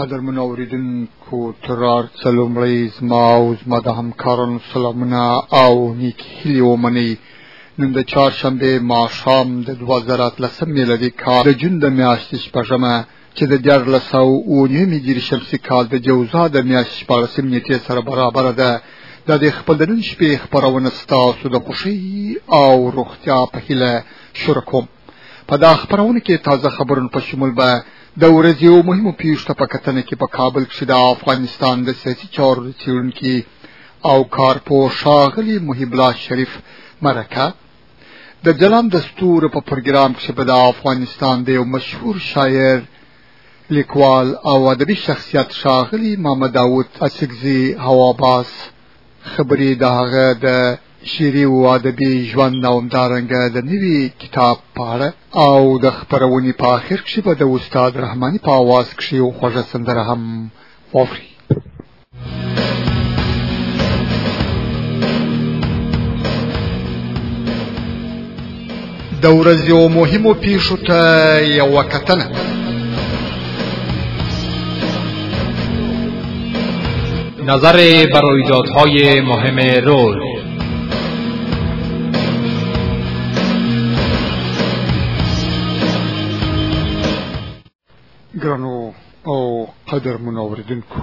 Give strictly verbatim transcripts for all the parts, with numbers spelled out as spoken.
قدرمن اوریدونکو تر ارڅ لومړی زما او زما د همکارانو سلامونه او نیک هیلې ومنئ. نن د چهارشنبې ماښام د دوه زره اتلسم میلادي کال د جون د میاشتې شپږمه چې د دیارلس سوه اووه نوي هجري شمسي کال د جوزا د میاشتې شپاړسم نیټې سره برابره ده. دا د خپل د نن شپې خپرونه ستاسو د خوښۍ او روغتیا په هیله شروع کوم. په دا خپرونه کې تازه خبرونه په شمول به د ورځې یو مهمو پیښو ته په کتنه کې په کابل کې د افغانستان د سیاسي چارو څېړونکي او کارپوه ښاغلي محب الله شریف مرکه، د جلان د ستورو په پروګرام کې به د افغانستان د یو مشهور شاعر، لیکوال او ادبي شخصیت ښاغلي محمد داود اڅکزي هواباس خبرې د هغه د شعري او ادبي ژوند او همدارنګه د نوي کتاب په اړه او د خپرونې په آخر کې به د استاد رحماني په اواز کې یو خوږه سندره هم واورئ. د ورځې یو مهمو پیښو ته یوه کتنه. نظر بر رویدادهای مهم روز. ګرانو او قدرمنو اوریدونکو،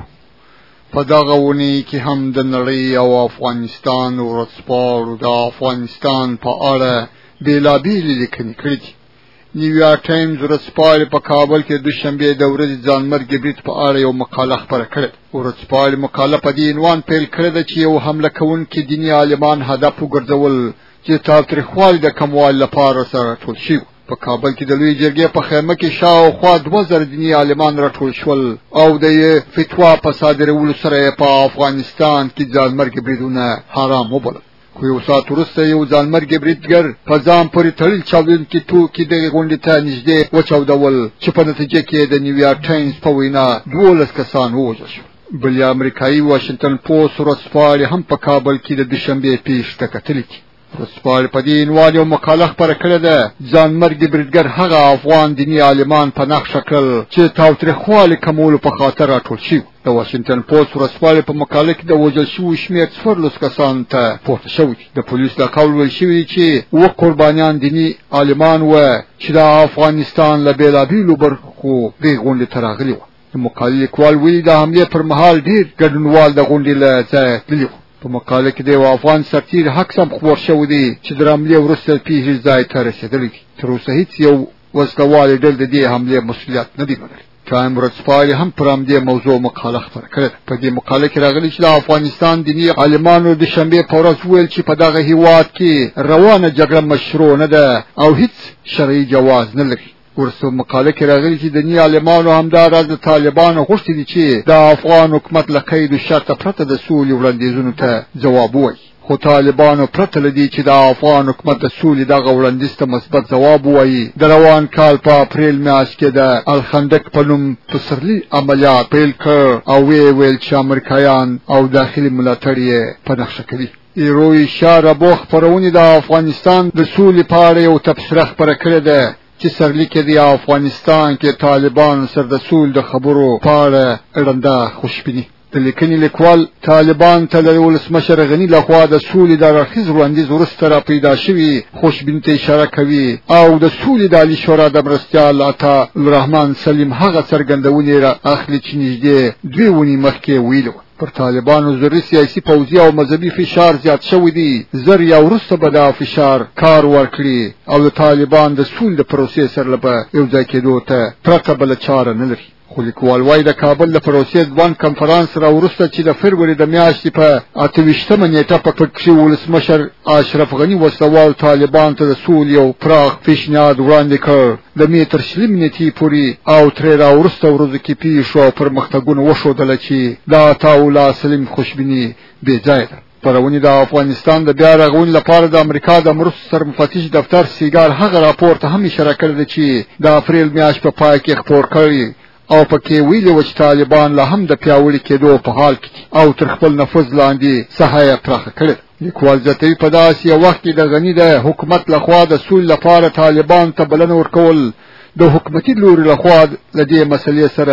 په دغه اونۍ کې هم د نړۍ او افغانستان ورځپاڼو د افغانستان په اړه بېلابېلې لیکنې کړي دي. نیویارک ټایمز ورځپاڼې په کابل کې دوشنبې د ورځې ځانمرګي برید په اړه یو مقاله خپره کړې. ورځپاڼې مقاله په دې عنوان پیل کړې ده چې یو حمله کوونکي دیني عالمان هدف وګرځول چې تاوتریخوالي د کموالي لپاره سره ټول شوي. په کابل کې د لوی جرګې په خیمه کې شاوخوا دوه زره دیني عالمان راټول شول او د فتوا په صادرولو سره په افغانستان کې ځانمرګي بریدونه حرام وبلل. خو یو ساعت وروسته یو ځانمرګي بریدګر په ځان پورې تړل چاودونکي توکي دغې غونډې ته نږدې وچاودول چې په نتیجه کې د نیویارک ټایمز په وینا دولس کسان ووژل شول. بل یې امریکایي واشنګټن پوسټ ورځپاڼې هم په کابل کې د دوشنبې پیښې ته کتلې دي. ورځپاڼې په دې عنوان یو مقاله خپره کړې ده: ځانمرګي بریدګر هغه افغان دیني عالمان په نښه کړل چې تاوتریخوالي کمولو په خاطر راټول شوي. د واشنګټن پوسټ ورځپاڼې په مقاله کې د وژل شویو شمېر څوارلس کسانو ته پورته شوی دی. د پولیسو له قول ویل شوي چې اووه قربانیان دیني عالمان وه چې د افغانستان له بېلابېلو برخو دې غونډې ته راغلي وه. د مقالې لیکوال ویلي د حملې پر مهال ډېر ګډونوال د غونډې له ځایه تللي وو. په مقاله کې د یو افغان سرتیر حق هم خبر شوی دی چې د حملې وروسته پیښې ځای ته رسېدلی دي. تر اوسه هېڅ یو وسلوالې ډلې د دې حملې مسؤلیت نه دی منلی. ټایم ورځپاڼې هم پر همدې موضوع مقاله خپره کړې ده. په دې مقاله کې راغلي چې د افغانستان دیني عالمانو د شنبې په ورځ وویل چې په دغه هېواد کې روانه جګړه مشروع نه ده او هېڅ شرعي جواز نه لري. ورسته مقاله کې راغلي چې دیني عالمانو همداراز د طالبانو غوښتي دي چې د افغان حکومت له قید و شرطه پرته د سولې وړاندیزونو ته ځواب ووایي. خو طالبانو پرته له دې چې د افغان حکومت د سولې دغه وړاندیز ته مثبت ځواب ووایي، د روان کال په اپریل میاشت کې د الخندق په نوم پسرلي عملیات پیل کړ او ویې ویل چې امریکایان او داخلي ملاتړ یې په نښه کوي. ایروی شاربو خپرونې د افغانستان د سولې په اړه یو تبصره خپره کړې ده چې سرلیک دی افغانستان کې طالبان سره د سول د خبرو په اړه اړنده خوشبیني. د لیکنې لیکوال طالبان ته له ولسمشر غني لخوا د سولې د اړخیز وړاندیز وروسته را پیدا شوي خوشبینۍ ته اشاره کوي او د سولې د عالي شورا د مرستیال عطا الرحمن سلیم هغه څرګندونې را اخلي چې نږدې دوې اونۍ مخکې ویلي وه. پر طالبانو ضروري سیاسي، پوځي او مذهبي فشار زیات شوی دی. زر یا وروسته به دا فشار کار ورکړي او د طالبان د سول د پروسې سره به یو ځای کېدو ته پرته بله چاره نه لري. خو لیکوال وایي د کابل د پروسې ځوان کنفرانس را وروسته چې د فبروري د میاشتې په اته ویشتمه نیټه په کې ولسمشر اشرف غني وسلوال طالبان ته د سول یو پراخ پیشنهاد وړاندې کړ. د مې تر شلمې نیټې پورې او ترې را وروسته ورځو کې پیښو او پرمختګونه وښودله چې د عطاالله سلیم خوشبیني بې ځایه ده. خپرونې د افغانستان د بیا رغونې لپاره د امریکا د مرستو سرمفتش دفتر سیګار هغه راپور ته هم اشاره کړې ده چې د اپریل میاشت په پای کې خپور کړی او پکې ویلي و چې طالبان لا هم د پیاوړي کېدو په حال کې او تر خپل نفوذ لاندې ساحه پراخه کړې. لیکوال زیاتوي په داسې یو وخت کې د غني د حکومت لخوا د سولې لپاره طالبان ته بلنه ورکول د حکومتي لوري لخوا له دې مسلې سره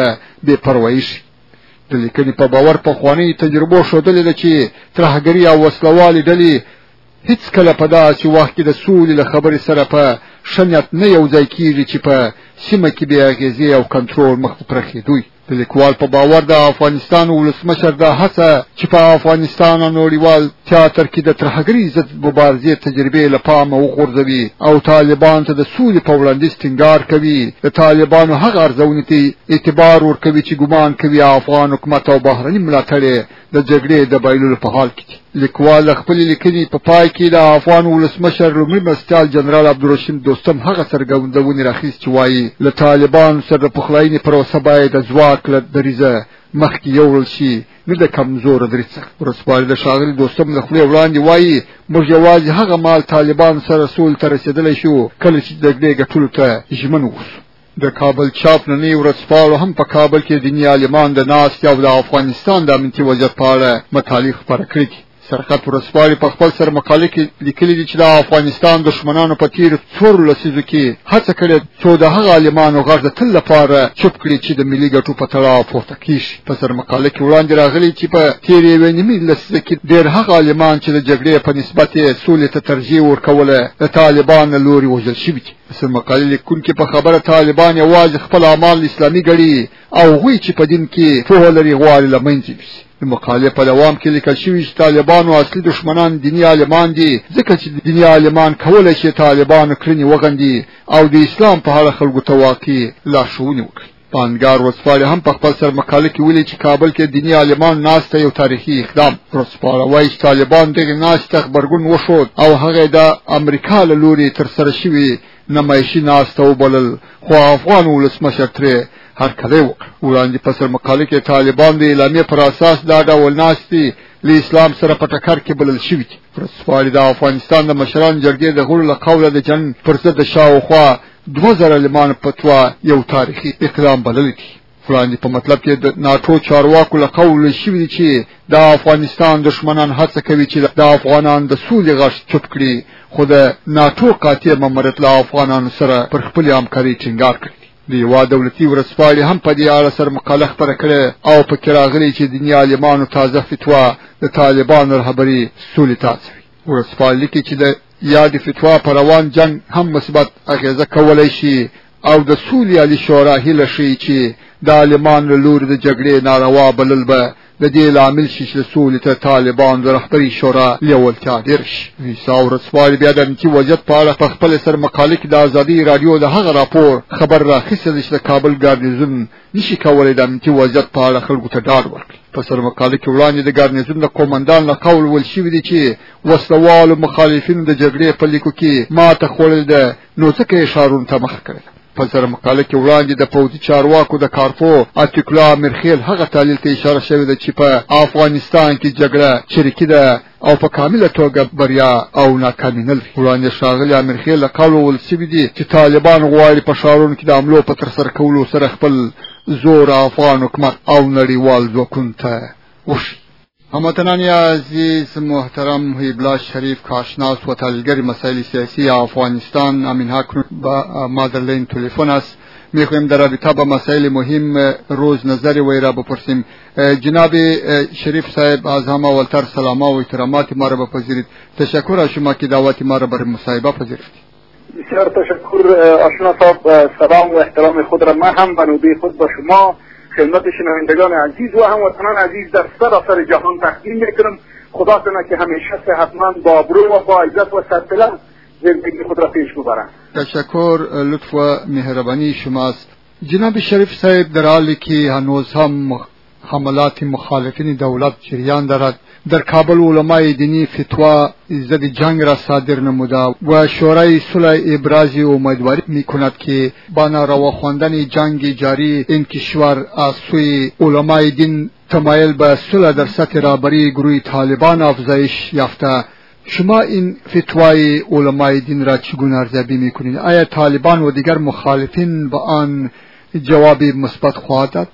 بې پروایي شي. د لیکنې په باور پخواني تجربو ښودلې ده چې ترهګري او وسلوالې ډلې هیڅ کله په داسې وخت کې د سولې له خبرې سره په ښه نیت نه یو ځای کېږي چې په سیمه کې بې اغېزې او کنټرول مخ په پرخېدوی. د لیکوال په باور د افغانستان ولسمشر دا هڅه چې په افغانستان او نړیوال تیاتر کې د ترهګرۍ ضد مبارزې تجربې له پامه وغورځوي او طالبان ته د سولې په وړاندیز ټینګار کوي. د طالبانو هغه ارزونې ته اعتبار ورکوي چې ګمان کوي افغان حکومت او بهرني ملاتړ د جګړې د بایللو په حال کې دي. لیکوال خپل لیکنې په پای کې د افغان ولسمشر لومړي مرستیال جنرال عبدالرشید دوستم هغه څرګندونې راخیست چې وایي له طالبانو سره د پخلاینې پروسه باید د ځواک له دریځه مخکې یوړل شي، نه د کمزوره دریځ څخه. ورځپاڼې د ښاغلي دوستم له خولې وړاندې وایي موږ یوازې هغه مهال طالبان سره سولې ته رسېدلی شو کله چې د جګړې ګټلو ته ژمن اوسو. د کابل چاپ نننۍ ورځپاڼو هم په کابل کې دیني عالمان د ناستې او د افغانستان د امنیتي وضعیت په اړه مطالعې خپاره کړي دي. سرحد ورځپاڼې په خپل سر مقالې کې لیکلي دي چې د افغانستان دښمنانو په تېرو څوارلسو لسیزو کې هڅه کړې څو د هغه عالمانو غږ د تل لپاره چوپ کړي چې د ملي ګټو په تړاو پورته کېږي. په سر مقاله کې وړاندې راغلي چې په تېرې یوې نیمې لسیزه کې ډېر هغه عالمان چې د جګړې په نسبت یې سولې ته ترجیح ورکوله د طالبان له لوري وژل شوي دي. په سر مقالې لیکونکي په خبره طالبان یوازې خپل اعمال اسلامي ګڼي او هغوی چې په دین کې پوهه لري غواړي له منځه یوسي. د مقالې په دوام کې لیکل شوي چې طالبانو اصلي دښمنان دیني عالمان دي، ځکه چې دیني عالمان کولی شي طالبانو کړنې وغندي او د اسلام په اړه خلکو ته واقعي لارښوونې وکړي. پانګار ورځپاڼې هم په خپل سر مقاله کې ویلي چې کابل کې دیني عالمان ناسته یو تاریخي اقدام. ورځپاڼه وایي چې طالبان دغه ناسته غبرګون وښود او هغه د امریکا له لوري ترسره شوي نمایشي ناسته وبلل، خو افغان ولسمشر ترې هرکلی وکړ. وړاندې په سر مقاله کې طالبان د اعلامیې پر اساس دا ډول ناستې له اسلام سره په ټکر کې بلل شوي دي. ورځپاڼې د افغانستان د مشرانو جرګې د غړو له قوله د جنګ پر ضد د شاوخوا دوه زره عالمانو فتوا یو تاریخي اقدام بللی دي. وړاندې په مطلب کې د ناټو چارواکو له قوله شوي دي چې د افغانستان دښمنان هڅه کوي چې د افغانان د سولې غږ چوپ کړي، خو د ناټو قاطع ماموریت له افغانانو سره پر خپلې همکارۍ ټینګار کړی. د یوه دولتي ورځپاڼې هم په دې اړه سر مقاله خپره کړې او پکې راغلي چې دیني عالمانو تازه فتوا د طالبانو رهبري سولې ته هڅوي. ورځپاڼې لیکي چې د یادې فتوا په روان جنګ هم مثبت اغېزه کولی شي او د سولې عالي شورا هیله ښیي چې د عالمانو له لوري د جګړې ناروا بلل به د دې لامل شي چې د سولې ته طالبان د رهبري شورا لیوالتیا ډېر شي. ویسا ورځپاڼې بیا د امنیتي وضعیت په اړه په خپل سر مقالې کې د ازادۍ راډیو د هغه راپور خبر راخیستی دی چې د کابل ګارنیزون نشي کولی د امنیتي وضعیت په اړه خلکو ته ډاډ ورکړي. په سر مقاله کې وړاندې د ګارنیزون د قومندان له قول ویل شوي دي چې وسلوالو مخالفینو د جګړې په لیکو کې ماته خوړلې ده، نو ځکه یې ښارونو ته مخه کړې ده. په سر مقاله کې وړاندې د پوځي چارواکو د کارپو اتیکلا میرخیل هغه تحلیل ته اشاره شوې ده چې په افغانستان کې جګړه چریکي ده او په کامله توګه بریا او ناکامي نه لري. وړاندې ښاغلي امیرخیل له قوله ویل شوي دي چې طالبان غواړي په ښارونو کې د حملو په ترسره کولو سره خپل زور افغان حکومت او نړیوال ځواکونو ته وښيي. هموطنان عزیز محترم، محیب الله شریف کاشناس و تحلیلگر مسائل سیاسی افغانستان امین حق با مادرلین تلفن است. میخواهیم در رابطه با مسائل مهم روز نظر وی را بپرسیم. جناب شریف صاحب، از همه اولتر سلام و احترامات ما را بپذیرید. تشکر از شما که دعوت ما را برای مصاحبه پذیرفتید. بسیار تشکر آشنا صاحب، سلام و احترام خود را من هم به نوبه خود با شما خدمت شنوندگان عزیز و هموطنان عزیز در سراسر جهان تقدیم میکنم. خدا کنه که همیشه صحتمند با ابرو و با عزت و سرپلند زندگی خود را پیش ببرند. تشکر، لطف و مهربانی شماست. جناب شریف صاحب، در حالی که هنوز هم حملات مخالفین دولت جریان دارد، در کابل علمای دینی فتوا ضد جنگ را صادر نموده و شورای صلح ابراز امیدواری میکند که با ناروا خواندن جنگ جاری این کشور از سوی علمای دین تمایل به صلح در سطح رهبری گروه طالبان افزایش یافته. شما این فتوای علمای دین را چگونه ارزیابی میکنید؟ آیا طالبان و دیگر مخالفین به آن جواب مثبت خواهد داد؟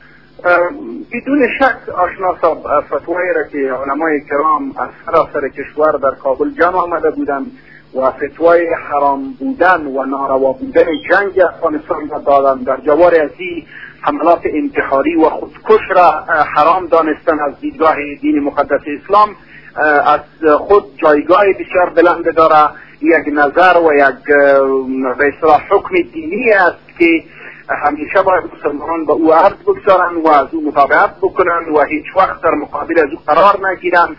بدون شک آشنا صاحب، فتوایی را که علمای کرام از سراسر کشور در کابل جمع آمده بودند و فتوای حرام بودن و ناروا بودن جنگ افغانستان را دادن. در جوار از این حملات انتحاری و خودکش را حرام دانستن. از دیدگاه دین مقدس اسلام از خود جایگاه بسیار بلند داره. یک نظر و یک به اصطلاح حکم دینی است که همیشه باید مسلمانان به او عرض بگذارن و از او مطابقت بکنن و هیچ وقت در مقابل از او قرار نگیرن.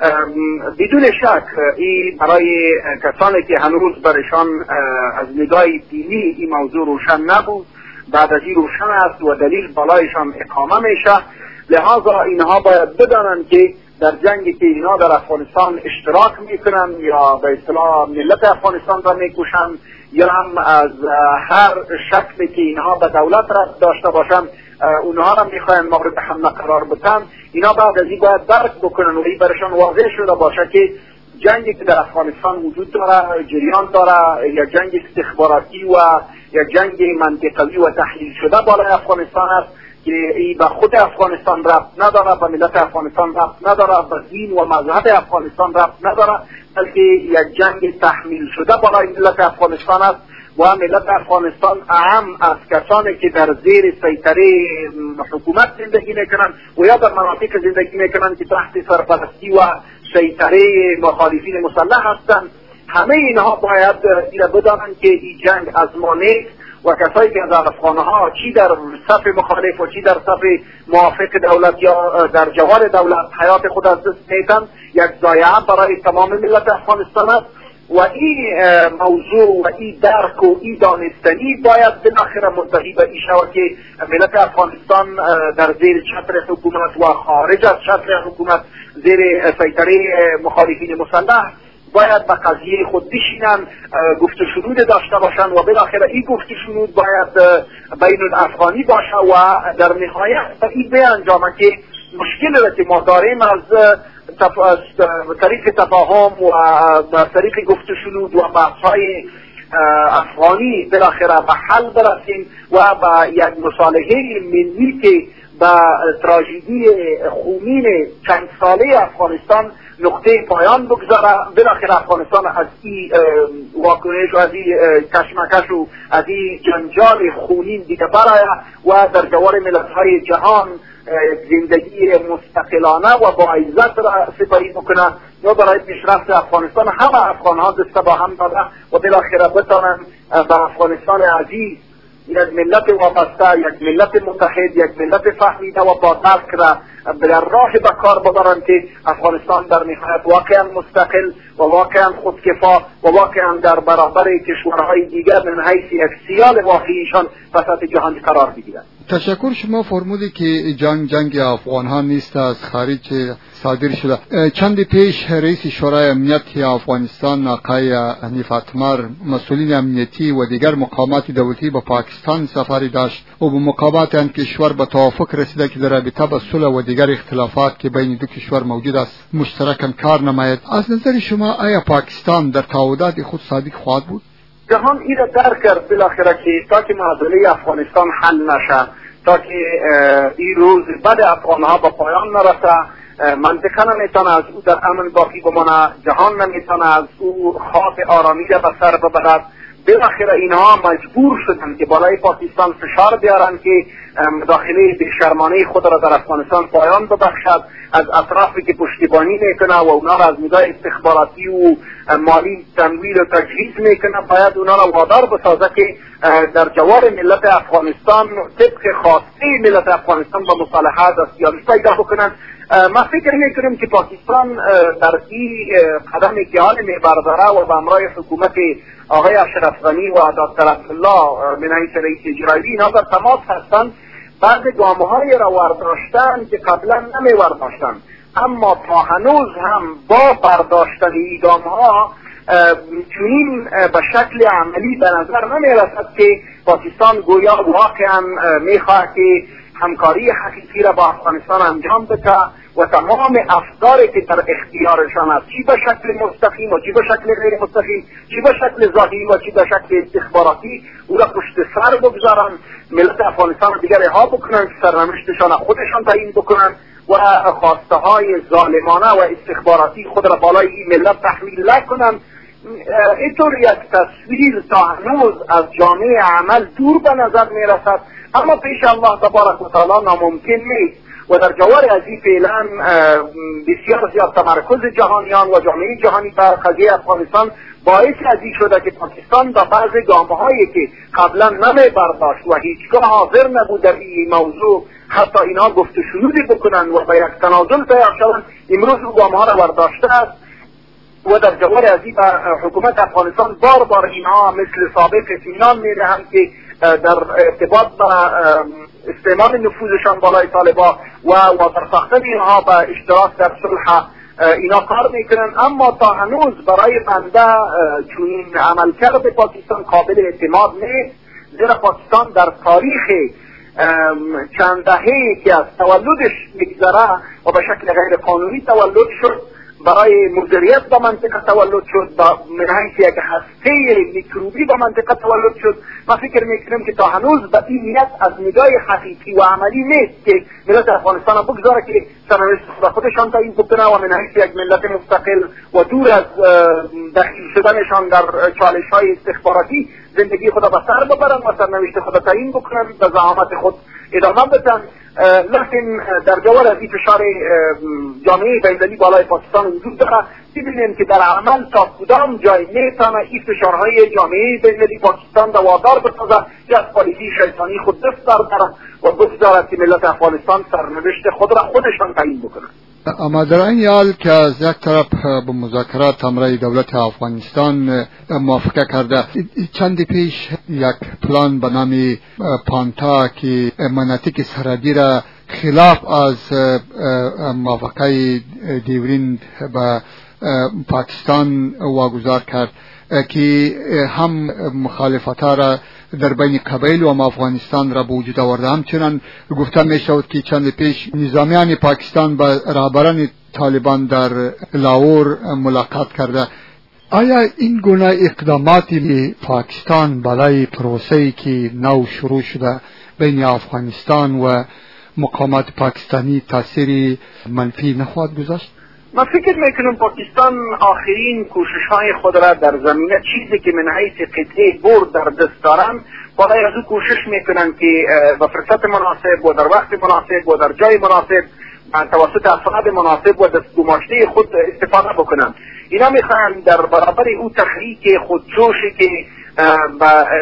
بدون شک این برای کسانی که هنوز برشان از نگاه دینی این موضوع روشن نبود، بعد از این روشن است و دلیل بالایشان اقامه میشه. لحاظا اینها باید بدانند که در جنگی که اینا در افغانستان اشتراک میکنن یا به اصطلاح ملت افغانستان را میکشن یا هم از هر شکلی که اینها به دولت را داشته باشن اونها را میخواین مورد حمله قرار بدن، اینا بعد از این باید درک بکنن و این برشان واضح شده باشه که جنگی که در افغانستان وجود داره، جریان داره، یا جنگ استخباراتی و یا جنگ منطقوی و تحلیل شده بالای افغانستان است که این به خود افغانستان ربط نداره، به ملت افغانستان ربط نداره، به دین و مذهب افغانستان ربط نداره، بلکه یک جنگ تحمیل شده بالای ملت افغانستان است و ملت افغانستان اهم از کسانی که در زیر سیطره حکومت زندگی میکنن و یا در مناطق زندگی میکنن که تحت سرپرستی و سیطره مخالفین مسلح هستند، همه اینها باید ایره بدانند که این جنگ از ما نیست و کسایی که از افغانها چی در صف مخالف و چی در صف موافق دولت یا در جوار دولت حیات خود از دست میدن یک ضایعه برای تمام ملت افغانستان است و این موضوع و این درک و این دانستنی باید بالاخره منتهی به این شود که ملت افغانستان در زیر چتر حکومت و خارج از چتر حکومت زیر سیطره مخالفین مسلح باید به قضیه خود بشینن، گفت و شنود داشته باشن و بالاخره این گفت و شنود باید بین الافغانی باشه و در نهایت این به انجامه که مشکل را که ما داریم از طریق تفاهم و طریق گفت و شنود و بحث‌های افغانی بالاخره به حل برسیم و به یک مصالحه ملی که به تراژدی خونین چند ساله افغانستان نقطه پایان بگذاره، بالاخره افغانستان از این واکنش و از این کشمکش و از این جنجال خونین دیگه برای و در جوار ملت‌های جهان زندگی مستقلانه و با عزت را سپری بکنه یا برای پیشرفت افغانستان همه افغان‌ها دست با هم داده و بالاخره بتانن به افغانستان عزیز یک ملت وابسته، یک ملت متحد، یک ملت فهمیده و با درک را در راه به کار ببرند که افغانستان در نهایت واقعا مستقل و واقعا خودکفا و واقعا در برابر کشورهای دیگر من حیث اکسیال واقعیشان به سطح جهانی قرار بگیرند. تشکر. شما فرمودید که جنگ جنگ افغان ها نیست، از خارج صادر شده. چند پیش رئیس شورای امنیتی افغانستان آقای حنیف اتمر مسئولین امنیتی و دیگر مقامات دولتی به پاکستان سفری داشت و به مقامات آن کشور به توافق رسیده که در رابطه با صلح و دیگر اختلافات که بین دو کشور موجود است مشترکاً کار نماید. از نظر شما آیا پاکستان در تعهدات خود صادق خواهد بود؟ جهان این را درک کرد بالاخره که تا که معضله افغانستان حل نشه، تا که این روز بعد افغانها به پایان نرسه، منطقه نمیتونه از او در امن باقی بمانه، جهان نمیتونه از او خواب آرامی را به سر ببرد. بالاخره اینها مجبور شدن که بالای پاکستان فشار بیارن که مداخله بیشرمانه خود را در افغانستان پایان ببخشد، از اطرافی که پشتیبانی میکنه و اونا را از نگاه استخباراتی و مالی تمویل و تجهیز میکنه باید اونا را وادار بسازه که در جوار ملت افغانستان طبق خواسته ملت افغانستان با مصالحه دستیابی پیدا بکنن. ما فکر میکنیم که پاکستان در این قدمی که حال میبرداره و به همراه حکومت آقای اشرف غنی و دکتر عبدالله من حیث رئیس اجرایی اینا در تماس هستند، بعد گام‌های را ورداشتن که قبلا نمی‌ورداشتن، اما تا هنوز هم با برداشتن این گام‌ها چنین به شکل عملی به نظر نمی‌رسد که پاکستان گویا واقعا می‌خواهد که همکاری حقیقی را با افغانستان انجام بده و تمام افکاری که در اختیارشان است، چی به شکل مستقیم و چی به شکل غیر مستقیم، چی به شکل ظاهری و چی به شکل استخباراتی، او را پشت سر بگذارن، ملت افغانستان را دیگر رها بکنن، سرنوشتشان خودشان تعیین بکنن و خواسته های ظالمانه و استخباراتی خود را بالای این ملت تحمیل نکنن اینطور یک تصویر تا هنوز از جامعه عمل دور به نظر می رسد، اما پیش الله تبارک و تعالی ناممکن نیست و در جوار ازی فعلا بسیار زیاد تمرکز جهانیان و جامعه جهانی بر قضیه افغانستان باعث ازی شده که پاکستان در بعض گامهایی که قبلا نمی برداشت و هیچگاه حاضر نبود در این موضوع حتی اینا گفت و شنودی بکنن و به یک تنازل تیار شدن، امروز او گامها را برداشته است و در جوار ازی به حکومت افغانستان بار بار اینها مثل سابق اطمینان میدهند که در ارتباط با استعمال نفوذشان بالای طالبا و وادار ساختن اینها به اشتراک در صلح اینا کار میکنن، اما تا هنوز برای بنده چنین عملکرد پاکستان قابل اعتماد نیست، زیرا پاکستان در تاریخ چند دهه‌ای که از تولدش میگذره و به شکل غیر قانونی تولد شد، برای مدیریت به منطقه تولد شد، با منحیث یک هسته میکروبی به منطقه تولد شد. ما فکر میکنم که تا هنوز به این نیت از نگاه حقیقی و عملی نیست که ملت افغانستان بگذاره که سرنوشت خود خودشان تعیین بکنه و منحیث یک ملت مستقل و دور از دخیل شدنشان در چالش های استخباراتی زندگی خود به سر ببرن و سرنوشت خود تعیین بکنن، به زعامت خود ادامه بدن. لیکن در جوار از این فشار جامعه بین‌المللی بالای پاکستان وجود داره، ببینیم که در عمل تا کدام جای میتونه این فشارهای جامعه بین‌المللی پاکستان دوادار بسازه که از پالیسی شیطانی خود دست بردارد و بگذارد که ملت افغانستان سرنوشت خود را خودشان تعیین بکنند. اما در این حال که از یک طرف به مذاکرات همراه دولت افغانستان موافقه کرده، چند پیش یک پلان به نام پانتا که مناطق سرحدی را خلاف از موافقه دیورین به پاکستان واگذار کرد که هم مخالفتها را در بین قبایل و افغانستان را به وجود آورده. همچنان گفته می شود که چند پیش نظامیان پاکستان با رهبران طالبان در لاهور ملاقات کرده. آیا این گونه اقداماتی پاکستان برای پروسه‌ای که نو شروع شده بین افغانستان و مقامات پاکستانی تأثیری منفی نخواهد گذاشت؟ من فکر میکنم پاکستان آخرین کوشش های خود را در زمینه چیزی که من حیث قطعه برد در دست دارن، برای از او کوشش میکنن که به فرصت مناسب و در وقت مناسب و در جای مناسب توسط افراد مناسب و دستگماشته خود استفاده بکنن. اینا میخوان در برابر او تحریک خودجوشی که به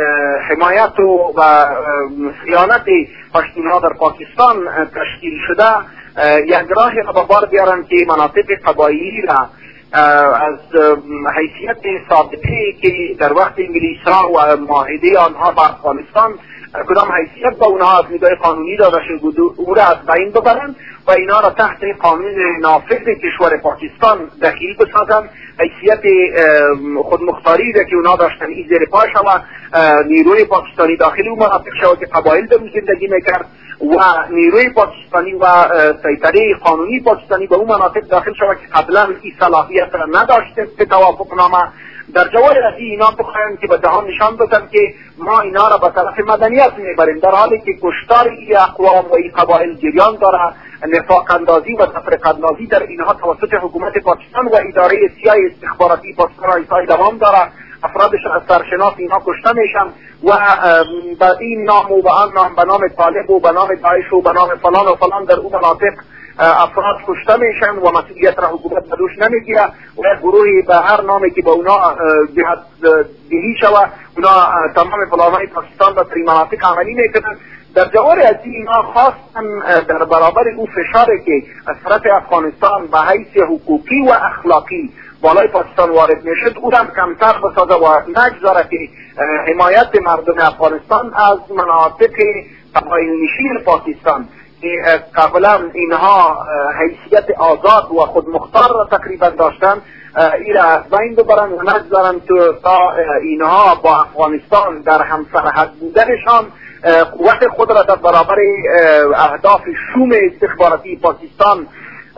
حمایت و خیانت پشتونها در پاکستان تشکیل شده یک راهی را به بار بیارن که مناطق قبایلی را از حیثیت ثابته که در وقت انگلیس‌ها و معاهده آنها با افغانستان کدام حیثیت با اونها از نگاه قانونی داده شده او را از بین ببرن و اینا را تحت قانون نافذ کشور پاکستان دخیل بسازن. حیثیت خودمختاری را که اونا داشتن این زیر پا شود، نیروی پاکستانی داخل اون مناطق شود که قبایل در زندگی میکرد و نیروی پاکستانی و سیطره قانونی پاکستانی به اون مناطق داخل شود که قبلا این صلاحیت را نداشته به توافق نامه. در جوار از اینا بخواهند که به جهان نشان بدن که ما اینا را به طرف مدنیت میبریم، در حالی که کشتار این اقوام و این قبایل جریان داره، نفاق اندازی و تفرقه اندازی در اینها توسط حکومت پاکستان و اداره سیاه استخباراتی پاکستان ایسای دوام داره، افرادش از سرشناس اینها کشته میشن و به این نام و به آن نام، به نام طالب و به نام داعش و به نام فلان و فلان در اون مناطق افراد کشته میشن و مسئولیت را حکومت بدوش نمیگیره و یک گروهی به هر نامی که به اونا جهت دهی شود اونا تمام پلانهای پاکستان به سری مناطق عملی میکنن. در جوار از اینا خواستن در برابر او فشاری که از طرف افغانستان به حیث حقوقی و اخلاقی بالای پاکستان وارد میشد او را کمتر بسازه و نگذاره که حمایت مردم افغانستان از مناطق قبایل نشین پاکستان که قبلا اینها حیثیت آزاد و خودمختار را تقریبا داشتن این را از بین ببرن و نگذارن تا اینها با افغانستان در هم سرحد بودنشان قوت خود را در برابر اهداف شوم استخباراتی پاکستان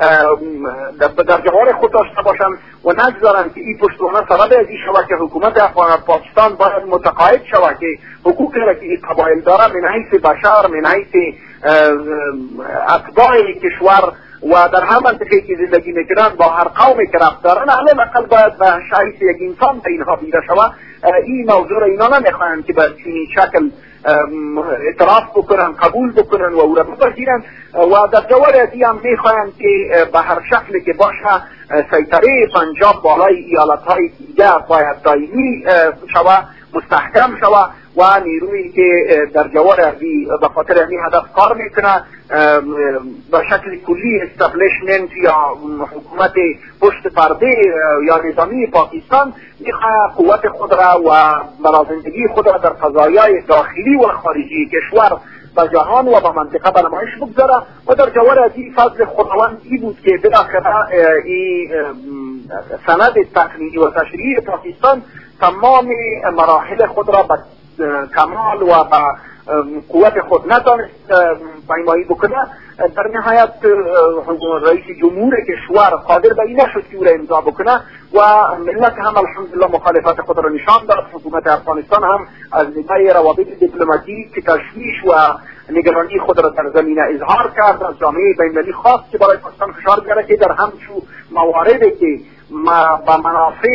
در جوار خود داشته باشن و نگذارن که این پشتوانه سبب از این شود که حکومت افغان پاکستان باید متقاعد شود که حقوقی را که این قبایل داره من حیث بشر، من حیث اتباع کشور و در هر منطقه‌ای که زندگی میکنن با هر قومی که ربط دارن علی الاقل باید به حیث یک انسان به اینها دیده شود. این موضوع را اینا نمیخواهند که به چنین شکل اعتراف بکنن، قبول بکنن و او را بپذیرن و در جوار ازی هم میخواهند که به هر شکلی که باشه سیطره پنجاب بالای ایالتهای دیگه باید دائمی شود، مستحکم شود و نیرویی که در جوار ارضی به خاطر این هدف کار میکنه به شکل کلی استابلیشمنت یا حکومت پشت پرده یا نظامی پاکستان میخواه قوت خود را و برازندگی خود را در قضایای داخلی و خارجی کشور به جهان و به منطقه به نمایش بگذاره و در جوار ازی فضل خداوند ای بود که بالاخره این سند تقنینی و تشریعی پاکستان تمام مراحل خود را به کمال و به قوت خود نتانست پیمایی بکنه. در نهایت رئیس جمهور کشور قادر به این نشد که او را امضا بکنه و ملت هم الحمدلله مخالفت خود را نشان داد. حکومت افغانستان هم از نگاه روابط دیپلماتیک تشویش و نگرانی خود را در زمینه اظهار کرد. از جامعه بین‌المللی خواست که برای پاکستان فشار بیاره که در همچون مواردی که ما با منافع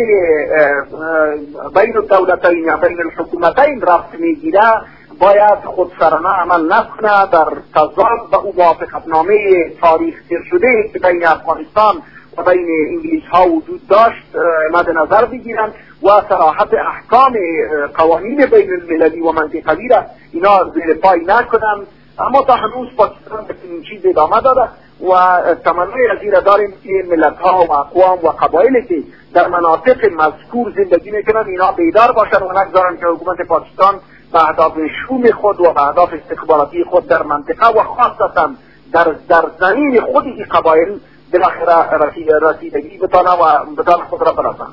بین الدولتین یا بین الحکومتین رفت میگیره باید خود سرانه عمل نکنه، در تضاد به او موافقتنامه تاریخ گیر شده که بین افغانستان و بین انگلیس ها وجود داشت مد نظر بگیرن و صراحت احکام قوانین بین المللی و منطقوی را اینا زیر پای نکنن. اما تا هنوز پاکستان به این چیز ادامه داده و تمنای از این را داریم که ملت ها و اقوام و قبایلی که در مناطق مذکور زندگی میکنن اینا بیدار باشن و نگذارن که حکومت پاکستان به اهداف شوم خود و به اهداف استخباراتی خود در منطقه و خاصتا در در زمین خود این قبایل بالاخره رسیدگی بتانه و بتانه خود را برسانه.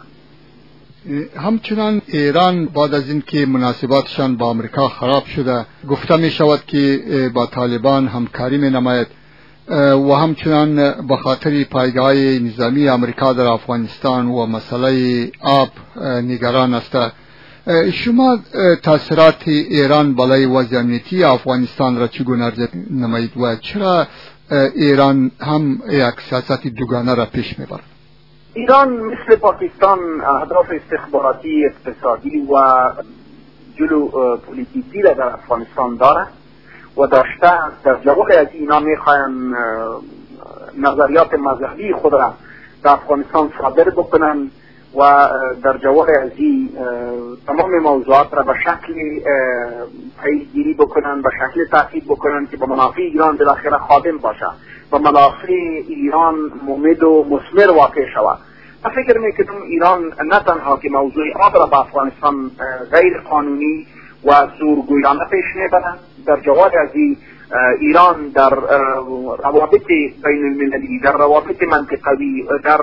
همچنان ایران بعد از اینکه مناسباتشان با امریکا خراب شده گفته می شود که با طالبان همکاری می نماید و همچنان به خاطر پایگاه نظامی امریکا در افغانستان و مسئله آب نگران است. شما تاثیرات ایران بالای وضع امنیتی افغانستان را چگونه ارزیابی نمایید و چرا ایران هم یک سیاست دوگانه را پیش میبرد؟ ایران مثل پاکستان اهداف استخباراتی، اقتصادی و جلو پولیتیکی را در افغانستان داره و داشته. در جواب از اینا میخواین نظریات مذهبی خود را در افغانستان صادر بکنن و در جواب از تمام موضوعات را به شکل پیگیری بکنن، به شکل تاکید بکنن که به منافع ایران بالاخره خادم باشه، به منافع ایران ممد و مثمر واقع شود. من فکر میکنم ایران نه تنها که موضوع آب را به افغانستان غیر قانونی و زورگویانه پیش میبرد، در جواب از ایران در روابط بین المللی، در روابط منطقوی، در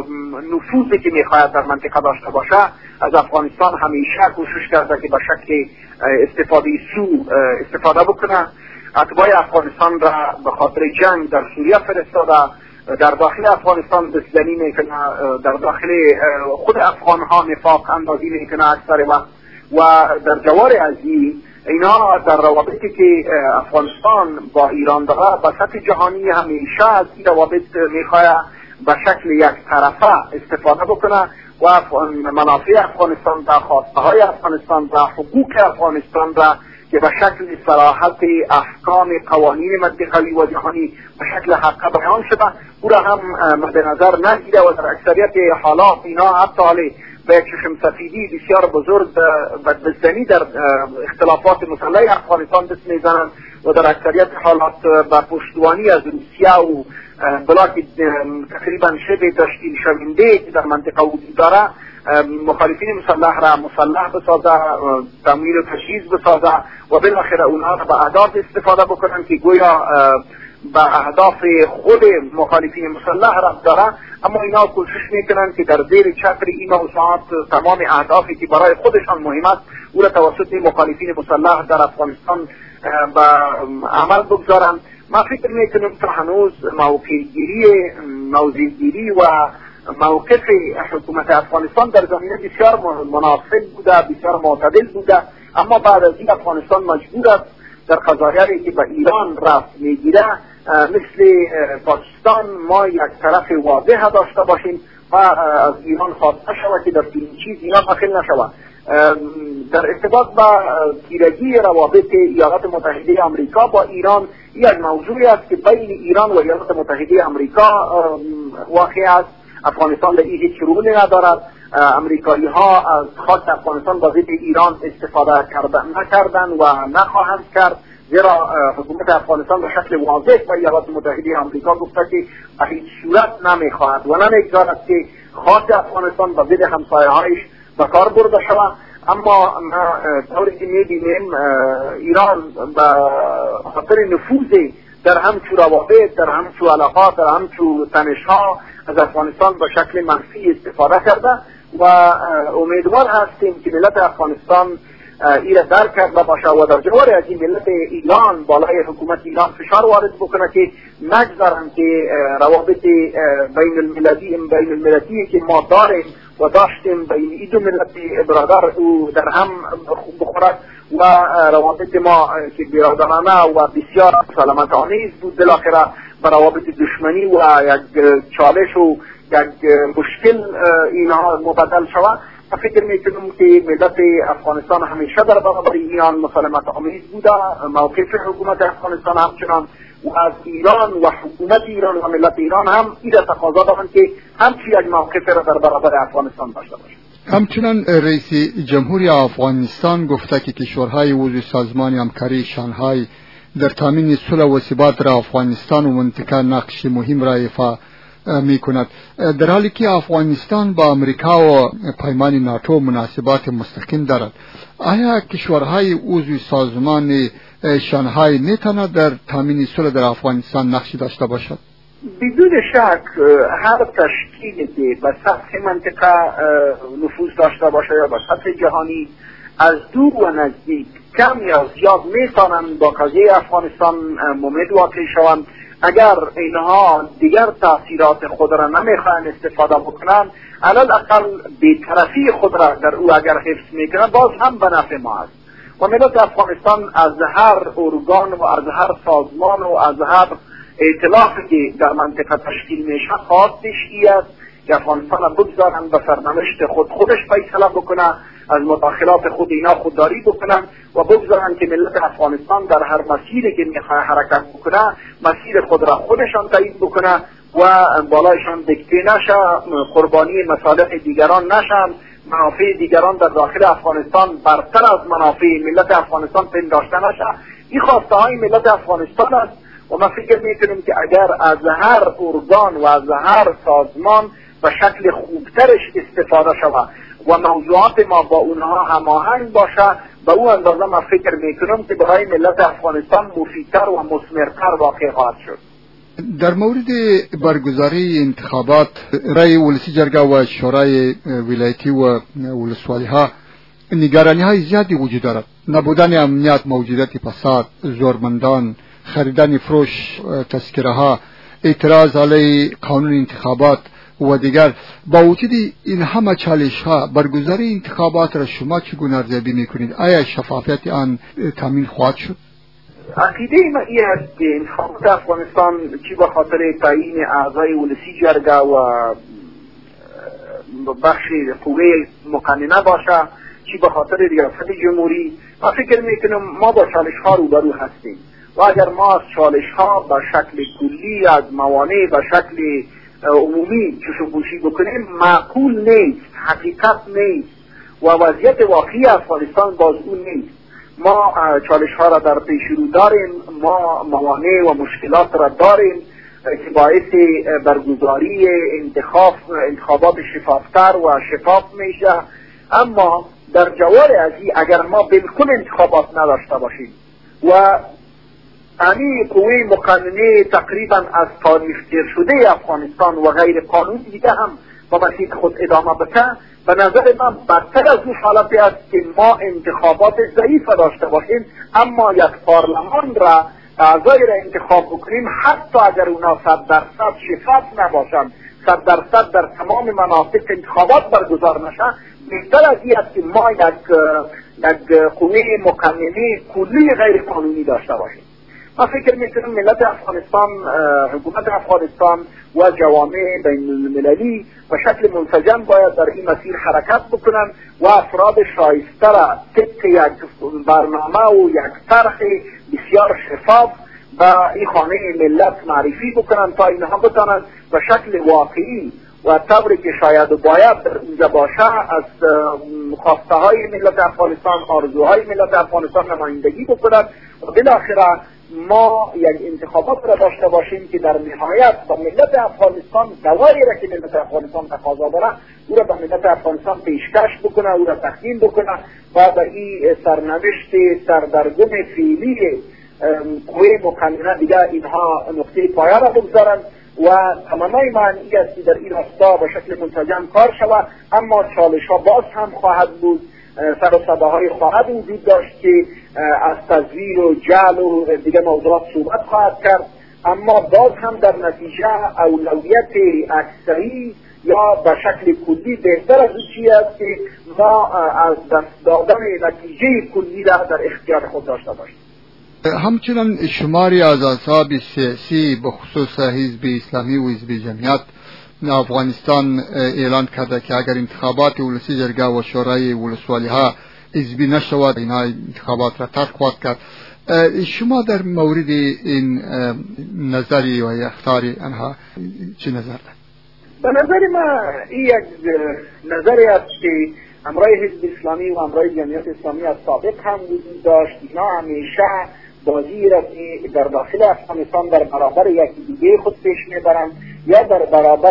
نفوذی که میخواهد در منطقه داشته باشه از افغانستان همیشه کوشش کرده که به شکل استفاده سو استفاده بکنه. اتباع افغانستان را به خاطر جنگ در سوریه فرستاده، در داخل افغانستان دزدی میکنه، در داخل خود افغان ها نفاق اندازی میکنه اکثر وقت و در جوار ازی اینا در روابطی که افغانستان با ایران داره به سطح جهانی همیشه از این روابط میخواه به شکل یک طرفه استفاده بکنه و منافع افغانستان و خواسته های افغانستان و حقوق افغانستان را که به شکل صراحت احکام قوانین منطقوی و جهانی به شکل حق بیان شده او را هم مد نظر نگیره و در اکثریت حالات اینا حتی حالی به یک چشم سفیدی بسیار بزرگ و دزدنی در اختلافات مسلح افغانستان دست میزنند و در اکثریت حالات با پشتوانی از روسیه و بلاک تقریبا شبه تشکیل شونده که در منطقه وجود داره مخالفین مسلح را مسلح بسازه، تمویل و تجهیز بسازه و بالاخره اونها را به اهداف استفاده بکنن که گویا به اهداف خود مخالفین مسلح را داره. اما اینا کوشش میکنن که در زیر چتر این موضوعات تمام اهدافی که برای خودشان مهم است او را توسط مخالفین مسلح در افغانستان به عمل بگذارن. من فکر میکنم تا هنوز موقعگیری موضعگیری و موقف حکومت افغانستان در زمینه بسیار مناسب بوده، بسیار معتدل بوده، اما بعد از این افغانستان مجبور است در قضایایی که به ایران رفت میگیره مثل پاکستان ما یک طرف واضح داشته باشیم و از ایران خواسته شود که در این چیز اینا داخل نشود. در ارتباط با تیرگی روابط ایالات متحده آمریکا با ایران یک موضوعی است که بین ایران و ایالات متحده آمریکا واقع است. افغانستان در این هیچ رولی ندارد. امریکایی ها از خاک افغانستان با ضد ایران استفاده کردن نکردن و نخواهند کرد، زیرا حکومت افغانستان به شکل واضح با ایالات متحده آمریکا گفته که به هیچ صورت نمیخواهد و نمیگذارد که خاک افغانستان با ضد همسایه‌هایش به کار برده شود. اما طوری که می‌بینیم ایران به خاطر نفوذ در همچو روابط، در همچو علاقات، در همچو تنش‌ها از افغانستان به شکل منفی استفاده کرده و امیدوار هستیم که ملت افغانستان ایره درک کرده باشه و در جوار از این ملت ایران بالای حکومت ایران فشار وارد بکنه که نگذارن که روابط بین المللی بین الملتی که ما داریم و داشتیم بین این دو ملت برادر او در هم بخورد و روابط ما که برادرانه و بسیار سلامت آمیز بود بالاخره به روابط دشمنی و یک چالش و یک مشکل اینها مبدل شود. فکر میکنم که ملت افغانستان همیشه در برابر ایران مسالمت آمیز بوده، موقف حکومت افغانستان همچنان و از ایران و حکومت ایران و ملت ایران هم این تقاضا دارند که همچی یک موقف را در برابر افغانستان داشته باشند. همچنان رئیس جمهوری افغانستان گفته که کشورهای عضو سازمان همکاری شانگهای در تامین صلح و ثبات در افغانستان و منطقه نقش مهم را ایفا می کند، در حالی که افغانستان با امریکا و پیمان ناتو مناسبات مستقیم دارد. آیا کشورهای عضو سازمان شانگهای میتواند در تامین صلح در افغانستان نقشی داشته باشد؟ بدون شک هر تشکیلی که به سطح منطقه نفوذ داشته باشه یا به سطح جهانی از دور و نزدیک کم یا زیاد میتوانند با قضیه افغانستان ممد واقع شوند. اگر اینها دیگر تاثیرات خود را نمیخواهند استفاده بکنند، علل اقل بی‌طرفی خود را در او اگر حفظ میکنند باز هم به نفع ما است. و ملت افغانستان از هر ارگان و از هر سازمان و از هر ائتلافی که در منطقه تشکیل میشه خواستش ای است که افغانستان را بگذارند به سرنوشت خود خودش فیصله بکنه، از مداخلات خود اینا خودداری بکنن و بگذارن که ملت افغانستان در هر مسیری که میخواه حرکت بکنه مسیر خود را خودشان تعیین بکنه و بالایشان دکته نشه، قربانی مصالح دیگران نشن، منافع دیگران در داخل افغانستان برتر از منافع ملت افغانستان پنداشته نشه. این خواسته های ملت افغانستان است و من فکر میکنم که اگر از هر ارگان و از هر سازمان به شکل خوبترش استفاده شود و موضوعات ما با اونها هماهنگ باشه، به او اندازه من فکر میکنم که برای ملت افغانستان مفیدتر و مثمرتر واقع خواهد شد. در مورد برگزاری انتخابات رای ولسی جرگه و شورای ولایتی و ولسوالی ها نگرانی های زیادی وجود دارد. نبودن امنیت، موجودیت فساد، زورمندان، خریدن فروش تذکره ها، اعتراض علیه قانون انتخابات و دیگر. با وجود این همه چالش ها برگزاری انتخابات را شما چگونه ارزیابی میکنید؟ آیا شفافیت آن تامین خواهد شد؟ عقیده ما این است که انتخابات افغانستان چی به خاطر تعیین اعضای ولسی جرگه و بخش قوه مقننه باشه، چی به خاطر ریاست جمهوری، ما فکر میکنم ما با چالش ها روبرو هستیم و اگر ما از چالش ها به شکل کلی از موانع به شکل عمومی چشم‌پوشی بکنیم معقول نیست، حقیقت نیست و وضعیت واقعی افغانستان باز اون نیست. ما چالش ها را در پیش رو داریم، ما موانع و مشکلات را داریم که باعث برگزاری انتخاب انتخابات شفافتر و شفاف میشه. اما در جوار از این اگر ما بالکل انتخابات نداشته باشیم و یعنی قوه مقننه تقریبا از تاریخ گیر شده افغانستان و غیر قانون دیگه هم با مسیر خود ادامه بده، به نظر من بدتر از اون حالتی است که ما انتخابات ضعیف داشته باشیم اما یک پارلمان را اعضای را انتخاب بکنیم حتی اگر اونا صد درصد شفاف نباشند، صد درصد در تمام مناطق انتخابات برگزار نشه، بهتر از این است که ما یک یک قوه مقننه کلی غیر قانونی داشته باشیم. ما فکر میکنم ملت افغانستان، حکومت افغانستان و جوامع بین المللی به شکل منسجم باید در این مسیر حرکت بکنن و افراد شایسته را طبق یک برنامه و یک طرح بسیار شفاف به این خانه ملت معرفی بکنن تا اینها بتانند به شکل واقعی و طوری که شاید و باید در اینجا باشه از خواسته های ملت افغانستان، آرزوهای ملت افغانستان نمایندگی بکنند و بالاخره ما یک انتخابات را داشته باشیم که در نهایت با ملت افغانستان دوایی را که ملت افغانستان تقاضا داره او را به ملت افغانستان پیشکش بکنه، او را تقدیم بکنه و به این سرنوشت سردرگم فعلی قوه مقننه دیگه اینها نقطه پایه را بگذارند و تمنای من این است که در این راستا به شکل منسجم کار شود. اما چالش ها باز هم خواهد بود، سر و صداهای خواهد وجود داشت که از تزویر و جعل و دیگه موضوعات صحبت خواهد کرد، اما باز هم در نتیجه اولویت اکثری یا به شکل کلی بهتر از چیزی است که ما از دست دادن نتیجه کلی را در اختیار خود داشته باشیم. همچنان شماری از احزاب سیاسی به خصوص حزب اسلامی و حزب جمعیت افغانستان اعلان کرده که اگر انتخابات ولسی جرگه و شورای ولسوالی ها حزبی نشود اینها انتخابات را ترک خواهد کرد. شما در مورد این نظری و اختیاری آنها چه نظر دارید؟ به نظر ما این یک نظری است که امرای حزب اسلامی و امرای جمعیت اسلامی از سابق هم وجود داشت. اینا همیشه بازی را که در داخل افغانستان در برابر یکی دیگه خود پیش میبرند یا در برابر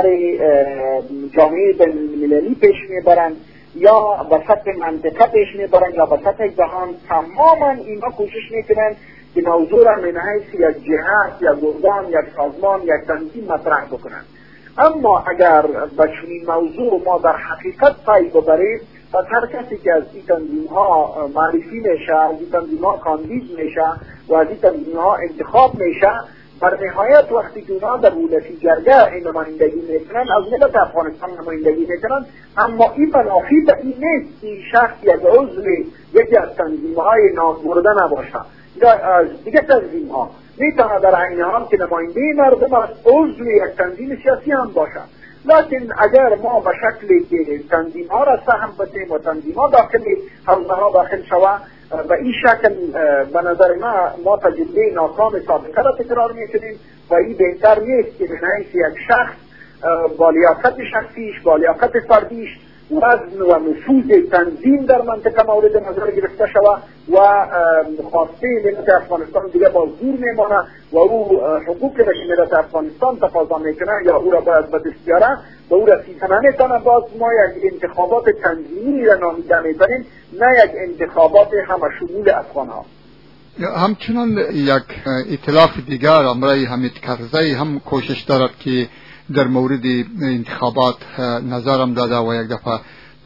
جامعه بین‌المللی پیش میبرند یا به سطح منطقه پیش میبرند یا به سطح جهان. تماما اینا کوشش میکنند که موضوع را من حیث یک جهت، یک گردان، یک سازمان، یک تنظیم مطرح بکنند. اما اگر به چنین موضوع ما در حقیقت پی ببریم، پس هر کسی که از این تنظیم ها معرفی میشه، از این تنظیم ها کاندید میشه و از این تنظیم ها انتخاب میشه، در نهایت وقتی که اونا در ولسی جرگه این نمایندگی میکنن، از ملت افغانستان نمایندگی میکنن، اما این منافی به این نیست که شخص یک عضو یکی از تنظیم های نام برده نباشه یا از دیگه تنظیم ها میتونه در عین حال که نماینده مردم از عضو یک تنظیم سیاسی هم باشه. لیکن اگر ما به شکلی که تنظیم ها را سهم بدیم و تنظیم ها داخل حوزه ها داخل شود، به این شکل به نظر ما ما تجربه ناکام سابقه را تکرار میکنیم و این بهتر نیست که به حیث یک شخص با لیاقت شخصیش، با لیاقت فردیش وزن و نفوذ تنظیم در منطقه مورد نظر گرفته شود و خواسته ملت افغانستان دیگه باز دور میمانه و او حقوق را که ملت افغانستان تقاضا میکنه یا او را باید به دست بیاره و او رسیدن نمیتونه. باز ما یک انتخابات تنظیمی را نامیده میبریم، نه یک انتخابات همه شمول افغان ها. همچنان یک ائتلاف دیگر امرای حمید کرزی هم کوشش دارد که در مورد انتخابات نظرم داده و یک دفعه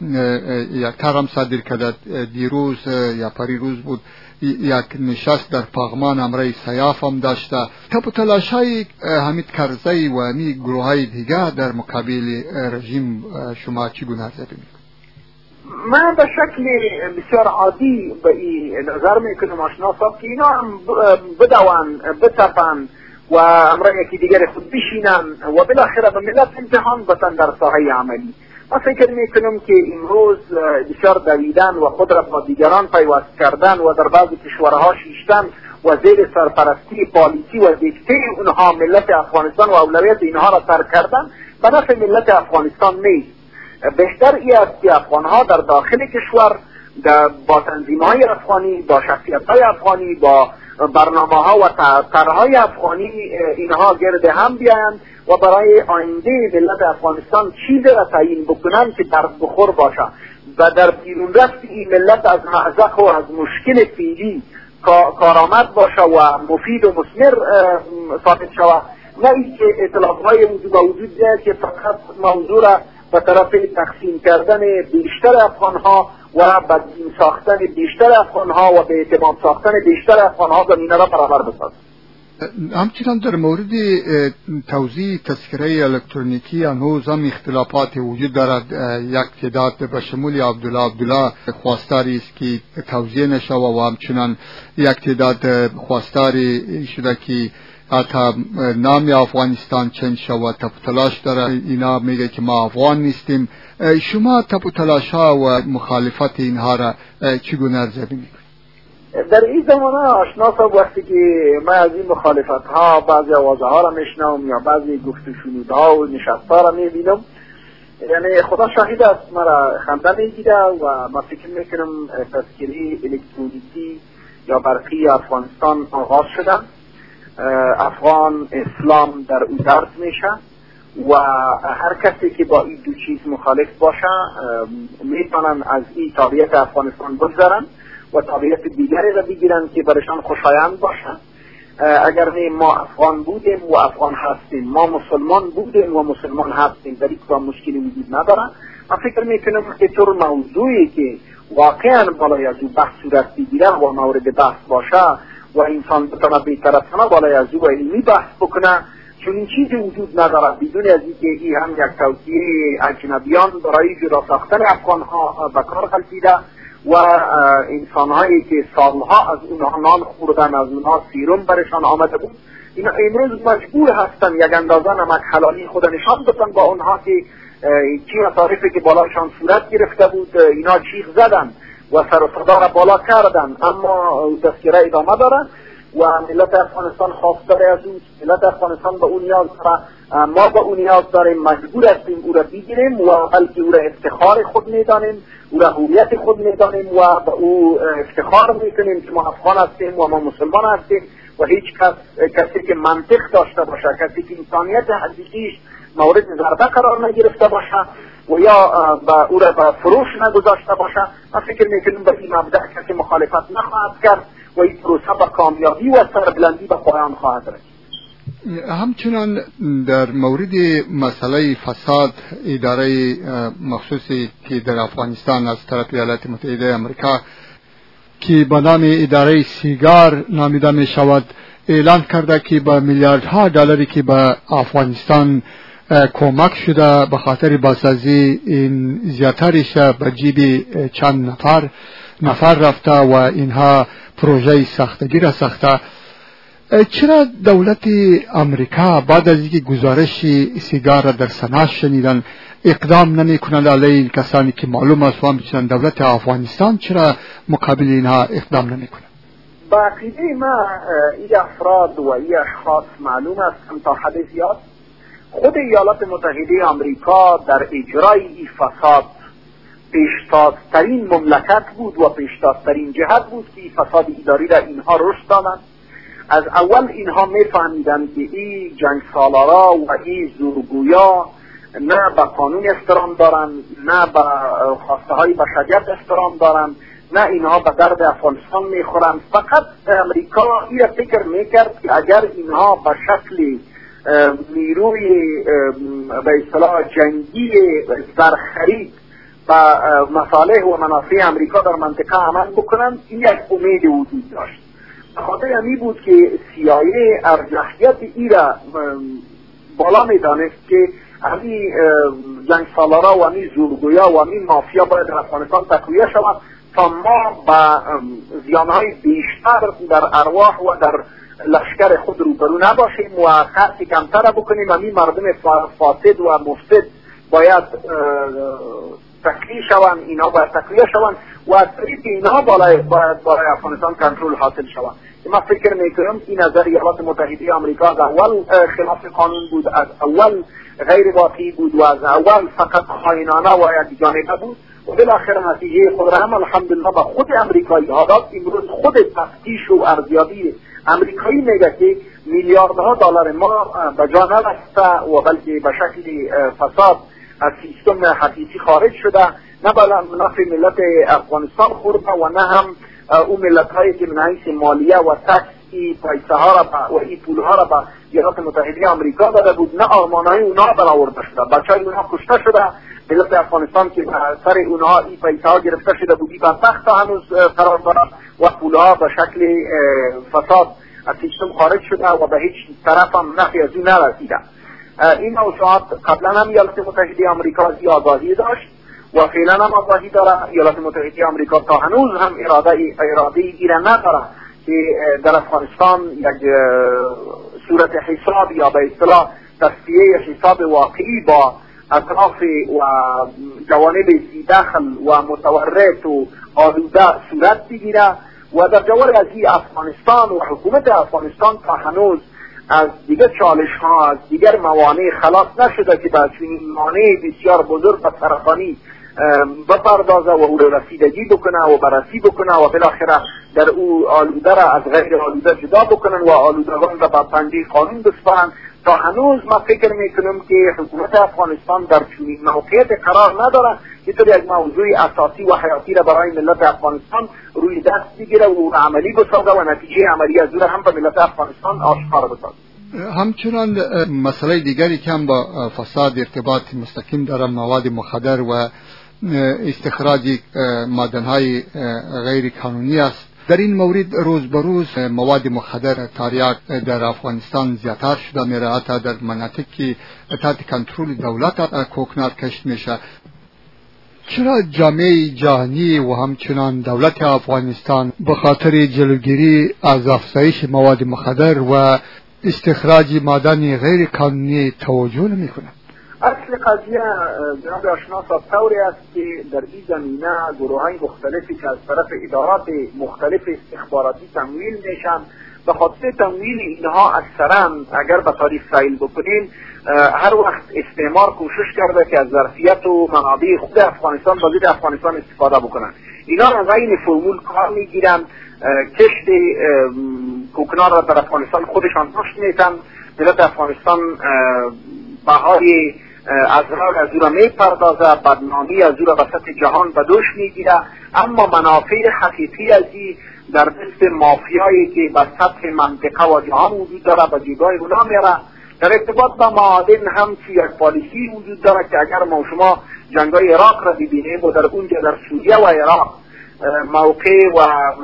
یک ترم صادر کرده. دیروز یا پریروز بود یک نشست در پغمان امرای سیاف هم داشته. تب تلاشای حمید کرزی و امی گروه های دیگر در مقابل رژیم شما چگونه نظر می‌کنید؟ من به شکل بسیار عادی به این نظر میکنم آشنا صاحب که اینا هم بدوان بتپن و امرای یکی دیگر خود بشینن و بالاخره به ملت امتحان بتن در ساحه عملی. من فکر میکنم که امروز بسیار دویدن و خود را با دیگران پیوست کردن و در بعضی کشورها شیشتن و زیر سرپرستی پالیسی و دیکته اونها ملت افغانستان و اولویت اینها را ترک کردن به نفع ملت افغانستان نیست. بهتر ای است که افغانها در داخل کشور با تنظیم‌های افغانی، با شخصیت‌های افغانی، با برنامه‌ها و طرح‌های افغانی اینها گرد هم بیایند و برای آینده ملت افغانستان چیزی را تعیین بکنند که در بخور باشه و در بیرون رفت این ملت از مأزق و از مشکل فعلی کارآمد باشه و مفید و مثمر ثابت شود، نه اینکه ائتلاف‌های وجود وجود دارد که فقط موضوع را به طرف تقسیم کردن بیشتر افغان‌ها و بدبین ساختن بیشتر افغان‌ها و به اعتماد ساختن بیشتر افغان‌ها زمینه را برابر بسازد. همچنان در مورد توزیع تذکره الکترونیکی هنوز هم اختلافات وجود دارد. یک تعداد به شمول عبدالله عبدالله خواستاری است که توزیع نشود و همچنان یک تعداد خواستاری شده که حتی نام افغانستان چنج شود. تپ تلاش داره، اینا میگه که ما افغان نیستیم. شما تپ تلاش ها و مخالفت اینها را چگونه ارزیابی میکنید؟ در این زمانه آشنا صاحب وقتی که من از این مخالفت ها بعضی آوازه ها را میشنم یا بعضی گفت و شنود ها و نشست ها را میبینم، یعنی خدا شاهد است مرا خنده میگیره و من فکر میکنم تذکره الکترونیکی یا برقی افغانستان آغاز شده. افغان اسلام در او درس میشه و هر کسی که با این دو چیز مخالف باشه میتونن از این تابعیت افغانستان بگذارن و تابعیت دیگری را بگیرن که برشان خوشایند باشه. اگر ما افغان بودیم و افغان هستیم، ما مسلمان بودیم و مسلمان هستیم، در این کدام مشکلی وجود نداره. من فکر میکنم که طور موضوعی که واقعا بالای از او بحث صورت بگیره و مورد بحث باشه و انسان بتونه بی‌طرفانه بالای از او علمی بحث بکنه، چون این چیزی وجود نداره بدون از اینکه این هم یک توصیه اجنبیان برای جدا ساختن افغان ها به کار غلطیده و انسان هایی که سالها از اونها نان خوردن، از اونها سیروم برشان آمده بود، اینا امروز مجبور هستن یک اندازه نمک حلالی خود نشان بدن با اونها که چی مصارفی که بالایشان صورت گرفته بود اینا چیخ زدن و سر و صدا را بالا کردن، اما تذکره ادامه داره و ملت افغانستان خواستار از اون، ملت افغانستان به اون نیاز داره، ما به اون نیاز داریم، مجبور هستیم او را بگیریم و بلکه او را افتخار خود میدانیم، او را هویت خود میدانیم و به او افتخار میکنیم که ما افغان هستیم و ما مسلمان هستیم و هیچ کس کسی که منطق داشته باشه، کسی که انسانیت حقیقیش مورد ضربه قرار نگرفته باشه و یا با او را به فروش نگذاشته باشه، من فکر میکنم به این مبدأ کسی مخالفت نخواهد کرد و این پروسه با کامیابی و سربلندی به پایان خواهد رسید. همچنان در مورد مسئله فساد اداره مخصوصی که در افغانستان از طرف ایالات متحده آمریکا که به نام اداره سیگار نامیده می شود اعلان کرده که با میلیاردها دلاری که به افغانستان کمک شده به خاطر بازسازی این زیاترش به جیب چند نفر نفر رفته و اینها پروژه ساختگی را ساخته. چرا دولت امریکا بعد از اینکه گزارش سیگار را در سنت شنیدن اقدام نمی کنند علیه این کسانی که معلوم است و همچنین دولت افغانستان چرا مقابل اینها اقدام نمی کنند؟ با عقیده ما این افراد و این اشخاص معلوم است هم تا حد زیاد خود ایالات متحده آمریکا در اجرای این فساد پیشتازترین مملکت بود و پیشتازترین جهت بود که این فساد اداری را اینها رشد دادند. از اول اینها میفهمیدند که این جنگ سالارا و این زورگویا نه به قانون احترام دارند، نه به خواسته های بشریت احترام دارند، نه اینها به درد افغانستان میخورند. فقط امریکا این فکر میکرد که اگر اینها به شکل نیروی به اصطلاح جنگی زرخرید و مصالح و منافع امریکا در منطقه عمل بکنند، این یک امید وجود داشت. خاطر همی بود که سیایه ارجحیت ای را بالا می دانست که همی جنگ سالارا و همی زورگویا و همی مافیا باید در افغانستان تقویه شود تا ما با زیانهای بیشتر در ارواح و در لشکر خود روبرو نباشیم و خرچی کمتر بکنیم. همی مردم فاسد و مفسد باید تقویه شوند، اینا باید تقویه شوند و از طریق اینها باید برای افغانستان کنترل حاصل شود. من فکر میکنم این نظر ایالات متحده آمریکا از اول خلاف قانون بود، از اول غیر واقعی بود و از اول فقط خائنانه و یک جانبه بود و بالاخره نتیجه خود را هم الحمدلله با خود امریکایی ها داد. امروز خود تفتیش و ارزیابی امریکایی میگه که میلیاردها دلار ما به جا نرفته و بلکه به شکل فساد از سیستم حقیقی خارج شده، نه به نفع ملت افغانستان خورده و نه هم اون ملت هایی که من حیث مالیه و تکس ای پیسه ها را و ای پول ها را به ایالات متحده آمریکا داده بود، نه آرمان های اونها برآورده شده، بچه های اونها کشته شده. ملت افغانستان که سر اونها ای پیسه ها گرفته شده بودی بدبخت ها هنوز قرار دارد و پول ها به شکل فساد از سیستم خارج شده و به هیچ طرف هم نفی از اون نرسیده. این موضوعات قبلا هم ایالات متحده آمریکا از آگاهی داشت و فعلا هم آگاهی داره. ایالات متحده آمریکا تا هنوز هم اراده اراده ایره نداره که در افغانستان یک صورت حساب یا به اصطلاح تصفیه حساب واقعی با اطراف و جوانب زیداخل و متورط و آلوده صورت بگیره و در جوار از این افغانستان و حکومت افغانستان تا هنوز از دیگر چالش ها، از دیگر موانع خلاص نشده که به چنین مانع بسیار بزرگ و سرطانی بپردازه و او را رسیدگی بکنه و بررسی بکنه و بالاخره در او آلوده را از غیر آلوده جدا بکنن و آلودگان را به پنجه قانون بسپارن. تا هنوز ما فکر میکنم که حکومت افغانستان در چنین موقعیت قرار نداره که تو یک موضوع اساسی و حیاتی را برای ملت افغانستان روی دست بگیره و او عملی بسازه و نتیجه عملی از او را هم به ملت افغانستان آشکار بسازه. همچنان مسئله دیگری که هم با فساد ارتباط مستقیم داره مواد مخدر و استخراج معدن‌های غیر قانونی است. در این مورد روز به روز مواد مخدر تریاک در افغانستان زیادتر شده میره، حتی در مناطقی که تحت کنترل دولت کوکنار کشت میشه. چرا جامعه جهانی و همچنان دولت افغانستان به خاطر جلوگیری از افزایش مواد مخدر و استخراج معدن غیر قانونی توجه نمیکنه؟ اصل قضیه جناب آشنا صاحب طوری است که در این زمینه گروه های مختلفی که از طرف ادارات مختلف استخباراتی تمویل میشن، به خاطر تمویل اینها اکثرا اگر به تاریخ سیل بکنیم هر وقت استعمار کوشش کرده که از ظرفیت و منابع خود افغانستان به ضد افغانستان استفاده بکنن. اینا را غیر فرمول کار میگیرن، کشت کوکنار را در افغانستان خودشان پشت میتن، ملت افغانستان بهای ازرار از او را می پردازه، بدنامی از او را وسط جهان به دوش میگیره، اما منافع حقیقی از این در دست مافیایی که به سطح منطقه و جهان وجود داره به جیبای اونا میره. در ارتباط با معادن هم که یک پالیسی وجود داره که اگر ما شما جنگای عراق را ببینیم و در اونجا در سوریه و عراق موقع و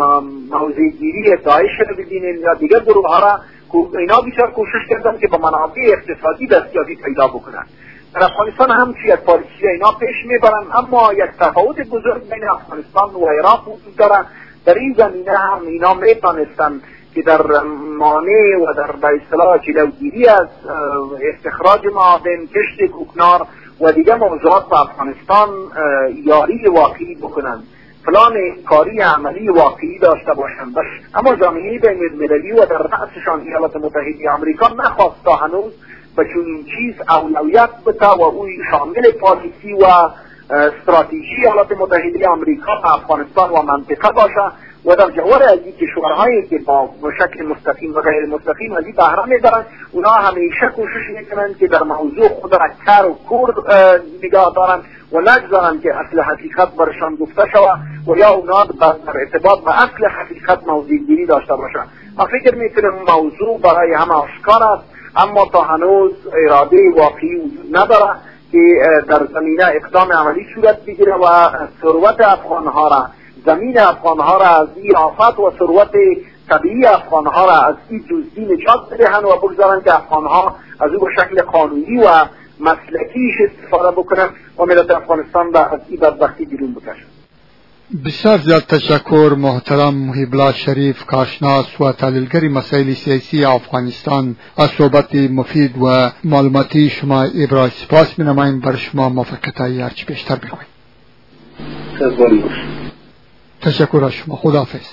موضعگیری داعش را ببینیم یا دیگر گروه ها را، اینا بیشتر کوشش کردن که با منابع اقتصادی دستیابی پیدا بکنن. در افغانستان هم که یک پالیسی اینا پیش میبرن، اما یک تفاوت بزرگ بین افغانستان و عراق وجود داره. در این زمینه هم اینا میتونستن که در مانع و در به اصطلاح جلوگیری از استخراج معادن، کشت کوکنار و دیگر موضوعات به افغانستان یاری واقعی بکنن، پلان کاری عملی واقعی داشته باشند. اما جامعه بین‌المللی و در رأسشان ایالات متحده آمریکا نخواست تا هنوز به چنین چیز اولویت بده و او شامل پالیسی و استراتژی ایالات متحده آمریکا به افغانستان و منطقه باشه و در جوار از این کشورهایی که با شکل مستقیم و غیر مستقیم از این بهره میبرند، اونا همیشه کوشش میکنند که در موضوع خود را کر و کور نگاه دارند و نگذارند که اصل حقیقت برشان گفته شود و یا اونا در ارتباط به اصل حقیقت موضوعگیری داشته باشند. من فکر میکنم موضوع برای همه آشکار است، اما تا هنوز اراده واقعی وجود نداره که در زمینه اقدام عملی صورت بگیره و ثروت افغانها را، زمین افغانها را از این آفات و ثروت طبیعی افغانها را از این دزدی نجات بدهن و بگذارن که افغانها از او به شکل قانونی و مسلکیش استفاده بکنن و ملت افغانستان را از این بدبختی بیرون بکشن. بسیار زیاد تشکر محترم محیب الله شریف، کارشناس و تحلیلگر مسائل سیاسی افغانستان، از صحبت مفید و معلوماتی شما ابراز سپاس می‌نماییم. بر شما موفقیت هرچی بیشتر بخواهیم. تشکر از شما. خداحافظ.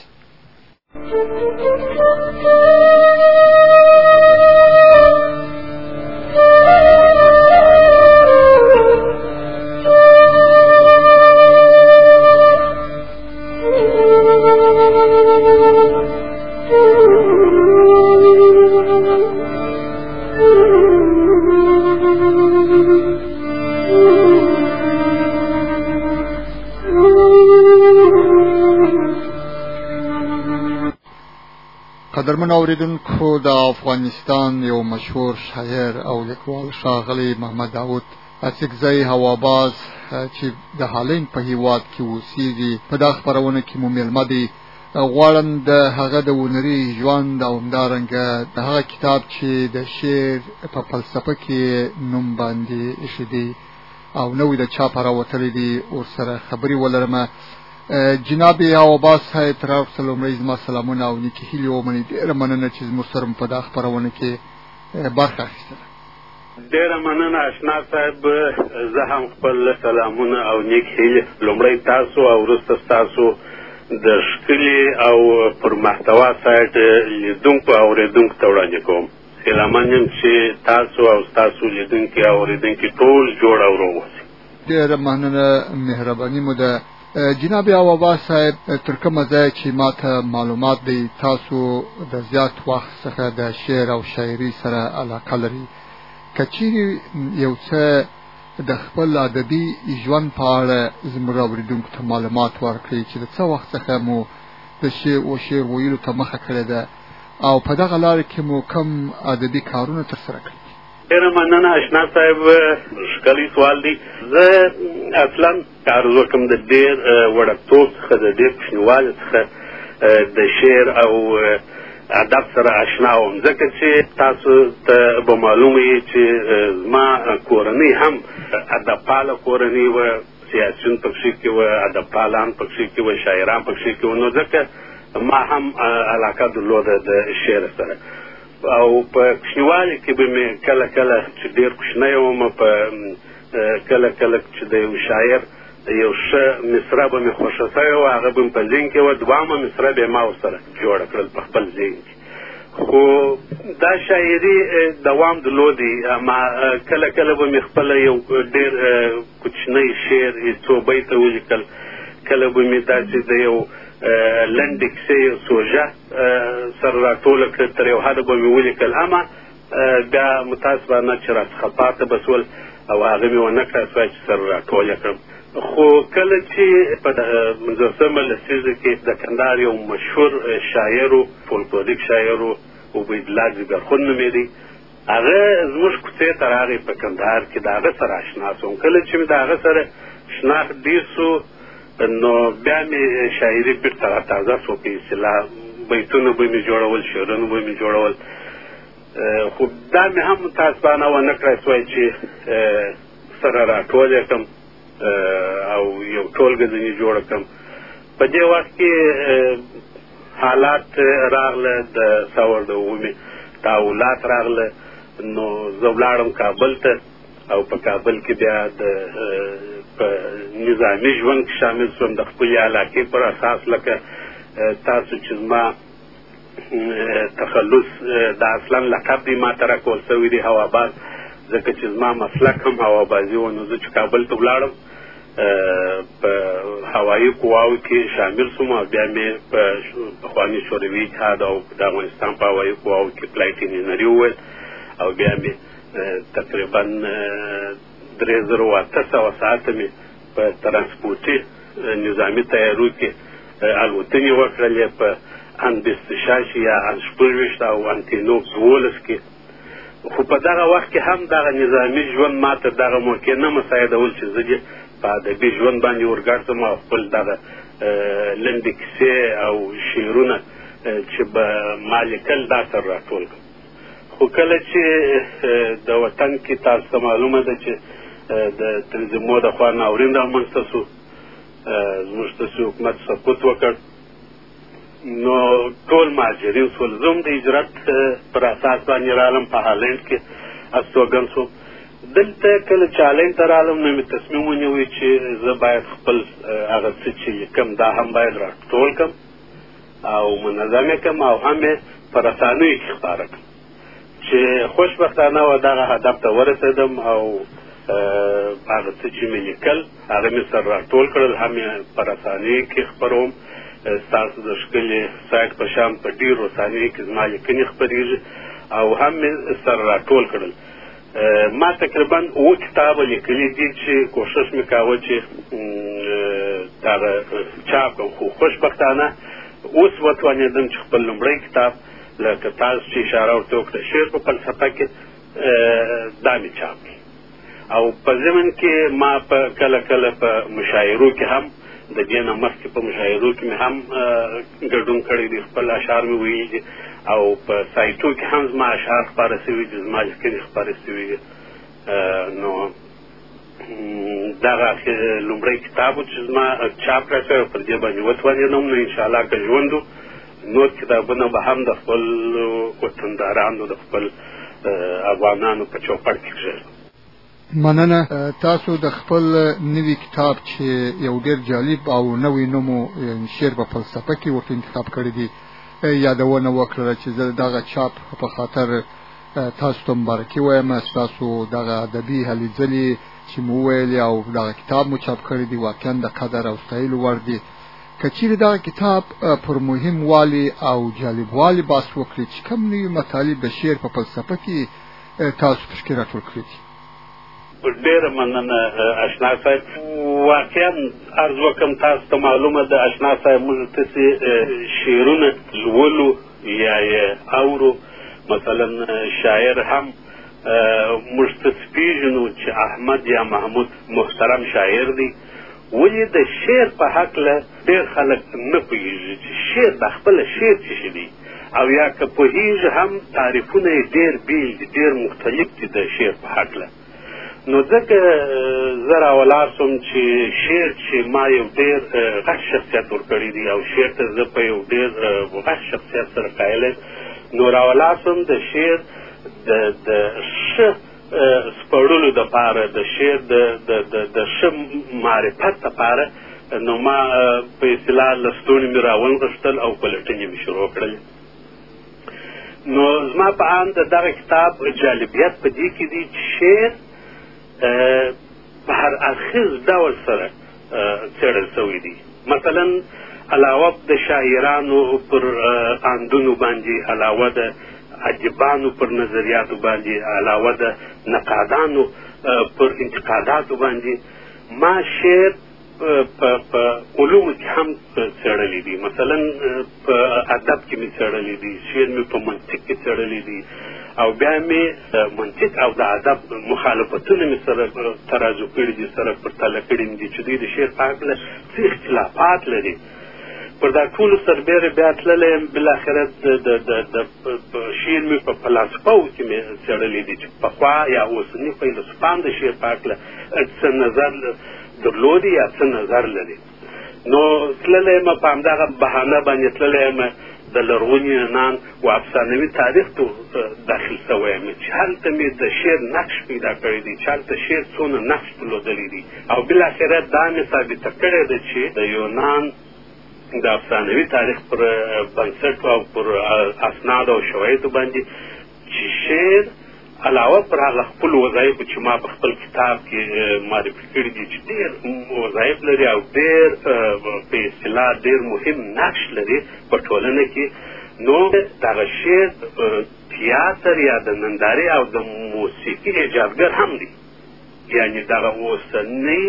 قدرمن اوریدونکو، د افغانستان یو مشهور شاعر او لیکوال ښاغلی محمد داود اڅکزی هواباز چې د هالند په هیواد کې اوسېږي، په دا خپرونه کې مو میلمه دی غواړم د هغه د ونري ژوند او همدارنګه د هغه کتاب چې د شعر په فلسفه کې نوم باندې ایښی دی او نوې د چاپ راوتلی دی ورسره خبرې ولرم. جناب عباس صاحب تر اوسه لومړی زما سلامونه او نیکې هیلې ومنئ. ډېره مننه چې زموږ سره په دا خپرونه کې برخه اخیستله. ډېره مننه اشنا صاحب. زه هم خپل سلامونه او نیک هیلې لومړی تاسو او وروسته ستاسو د ښکلي او پر محتوا سایټ لیدونکو او اورېدونکو ته وړاندې کوم. هیله یم چې تاسو او ستاسو لیدونکي او اورېدونکي ټول جوړ او روغ اوسئ. ډېره مننه، مهرباني مو ده. جناب عباس صاحب، تر کومه ځایه چې ماته معلومات دی تاسو د زیات وخت څخه د شعر او شاعري سره علاقه لري. که چیرې یو څه د خپل ادبي ژوند په اړه زموږ اورېدونکو ته معلومات ورکړئ چې د څه وخت څخه مو د شعر و شعر ویلو ته مخه کړې ده او په دغه لاره کې مو کوم ادبي کارونه ترسره کړي. ډېره مننه اشنا صاحب، ښکلی سوال دی. زه اصلا عرض وکړم د ډېر وړکتوب څخه د ډېر کوچنیوالي څخه د شعر او ادب سره اشنا وم، ځکه چې تاسو ته به معلومه وي چې زما کورنۍ هم ادب پاله کورنۍ وه، سیاسیون پکښې کې وه، ادب پالان پکښې کې وه، شاعران پکښې کې وه، نو ځکه ما هم علاقه درلوده د شعر سره. او په کوچنیوالي کې به مې کله کله چې ډېر کوچنی وم په کله کله چې د یو شاعر یو ښه مصره به مې خوښه شوې وه، هغه به مې په ذهن کې وه، دوامه مصره به یې ما ورسره جوړه کړل په خپل ذهن کې. خو دا شاعري دوام درلودی. ما کله کله به مې خپله یو ډېر کوچنی شعر څو بیته ولیکل، کله به مې داسې د یو لنډې کیسې یو سوژه سره راټوله کړه، تر یو حده به مې ولیکل، اما بیا متاسفانه چې راڅخه پاته به سول او هغه مې ونه کړه سوای چې سره راټوله کړم. خو کله چې په پنځوسمه لسیزه کې د کندهار یو مشهور شاعر و، فولکلوریک شاعر و، عبیدالله جګرخون نومېدی، هغه زموږ کوڅې ته راغی په کندهار کې، د هغه سره اشنا سوم. کله چې مې د هغه سره شناخت ډېر سو نو بیا مې شاعري بېرته راتازه سو، په اصطلاح بیتونه به مې جوړول، شعرونه به مې جوړول. خو دا مې هم متاسفانه ونه کړی سوای چې سره راټول یې کړم او یو ټولګه ځینې جوړه کړم. په دې وخت کې حالات راغله، د ثور د اوومې تحولات راغله، نو زه ولاړم کابل ته او په کابل کې بیا د په نظامي ژوند کې شامل شوم د خپلې علاقې پر اساس. لکه تاسو چې زما تخلص د اصلا لقب دی ما ته راکول شوی دی هواباز، ځکه چې زما مسلک هم هوابازي و. نو زه چې کابل ته ولاړم په هوایي قواو کې شامل شوم او بیا مې په پخواني شوروي اتحاد او د افغانستان په هوایي قواو کې فلایټ انجینري وویل او بیا مې تقریبا درې زره او اته سوه ساعته مې په ترانسپورټي نظامي تیارو کې الوتنې وکړلې، په ان بیست شاش یا ان شپږ ویشت او انټینو دولس کې. خو په دغه وخت کې هم دغه نظامي ژوند ما ته دغه موقع نه مساعدول چې زه دې په ادبي ژوند باندې ورګرځم او خپل دغه لنډې کیسې او شعرونه چې به ما لیکل دا سره راټول کړم. خو کله چې د وطن کې تاسو ته معلومه ده چې د تنظیمو د خوا ناورین رامنځته شو، زموږ تاسې حکومت سقوط وکړ، نو ټول مهاجرین شول. زه هم د هجرت پر اساس باندې رالم، په هالند کې استوګن شوم. دلته کله چې هالند ته رالم نو مې تصمیم ونیوی چې زه باید خپل هغه څه چې لیکم دا هم باید راټول کړم او منظم یې کړم او هم یې په رسنیو کې خپاره کړم، چې خوشبختانه و دغه هدف ته ورسېدم او هغه څه چې مې لیکل هغه مې سره راټول کړل، هم یې په رسنیو کې خپروم. ستاسو د ښکلي سایټ په شان په ډېرو رسنیو کې زما لیکنې خپرېږي او هم مې سره راټول کړل. ما تقریبا اووه کتابه لیکلي دي چې کوښښ مې کاوه چې دغه چاپ کړم، خو خوشبختانه اوس وتوانېدم چې خپل لومړی کتاب لکه تاسو چې اشاره ورته وکړه شعر په فلسفه کې دا مې چاپ کړي. او په ضمن کې ما په کله کله په مشاعرو کې هم د دې نه مخکې په مشاعرو کې مې هم ګډون کړی دی، خپل اشعار مې ویلي دي او په سایټو کې هم زما اشعار خپاره شوي دي، زما لیکنې خپاره شوي دي. نو دغه لومړی کتاب چې زما چاپ کړی شوی پر دې باندې وتوانېدم، نو انشاءالله که ژوند نور کتابونه به هم د خپل وطندارانو د خپل افغانانو په چوپړ کې کېږدم. مننه. تاسو د خپل نوي کتاب چې یو ډېر جالب او نوی نوم شعر په فلسفه کې ورته انتخاب کړی دی یادونه وکړه چې زه دغه چاپ په خاطر تاسو ته مبارکي وایم. تاسو دغه ادبي هلې ځلې چې مو ویلې او دغه کتاب مو چاپ کړی دی واقعا د قدر او ستایلو وړ دی. که چیرې دغه کتاب پر مهم والي او جالب والي بحث وکړي چې کوم نوي مطالب د شعر په فلسفه کې تاسو پکې راټول کړي دي؟ ډېره مننه اشنا صاحب. واقعا عرض وکړم تاسو ته معلومه ده اشنا صاحب موږ تاسې شعرونه لولو یا یې اورو. مثلا شاعر هم موږ تاسې پېژنو چې احمد یا محمود محترم شاعر دی، ولې د شعر په هکله ډېر خلک نه پوهېږي چې شعر د خپله شعر څه شي دی، او یا که پوهېږي هم تعریفونه یې ډېر بېل دي، ډېر مختلف دي د شعر په هکله. نو ځکه زه راولاړ شوم چې شعر چې ما یو ډېر غټ شخصیت ورکړی دی او شعر ته زه په یو ډېر غټ شخصیت سره قایل یم، نو راولاړ شوم د شعر د ښه سپړلو دپاره، د شعر د ښه معرفت دپاره، نو ما په اصطلاح لستوڼي مې راونغښتل او پلټنې مې شروع کړلې. نو زما په اند د دغه کتاب جالبیت په دې کې دی چې شعر په هر اړخیز ډول سره څېړل شوی دی. مثلا علاوه د شاعرانو پر اندونو باندې، علاوه د ادیبانو پر نظریاتو باندې، علاوه د نقادانو پر انتقاداتو باندې، ما شعر په علومو کې هم څېړلی دي. مثلا په ادب کې مې څېړلی دي، شعر مې په منطق کې څېړلی دي، او بیا مې منطق او د ادب مخالفتونه مې سره ترازو کړي دي، سره پرتله کړي دي چې دوی د شعر په هکله څه اختلافات لري. پر دا ټولو سربیره بیا تللی یم، بالاخره د شعر مې په فلسفو کې مې څېړلی دي چې پخوا یا اوسني فیلسوفان د شعر په هکله څه نظر درلودي یا څه نظر لري. نو تللی یم په همدغه بهانه باندې تللی یم د لرغوني یونان و افسانوي تاریخ ته داخل شوی یم چې هلته مې د شعر نقش پیدا کړی دی، چې هلته شعر څونه نقش درلودلی دي، او بالاخره دا مې ثابته کړې ده چې د یونان د افسانوي تاریخ پر بنسټ او پر اسناد او شواهدو باندې چې شعر علاوه پر هغه خپل وظایفو چې ما په خپل کتاب کې معرفي کړي دي چې ډېر وظایف لري او ډېر په اصطلاح ډېر مهم نقش لري په ټولنه کې، نو دغه شعر تیاتر یا د نندارې او د موسیقي ایجادګر هم دی. یعنې دغه اوسنۍ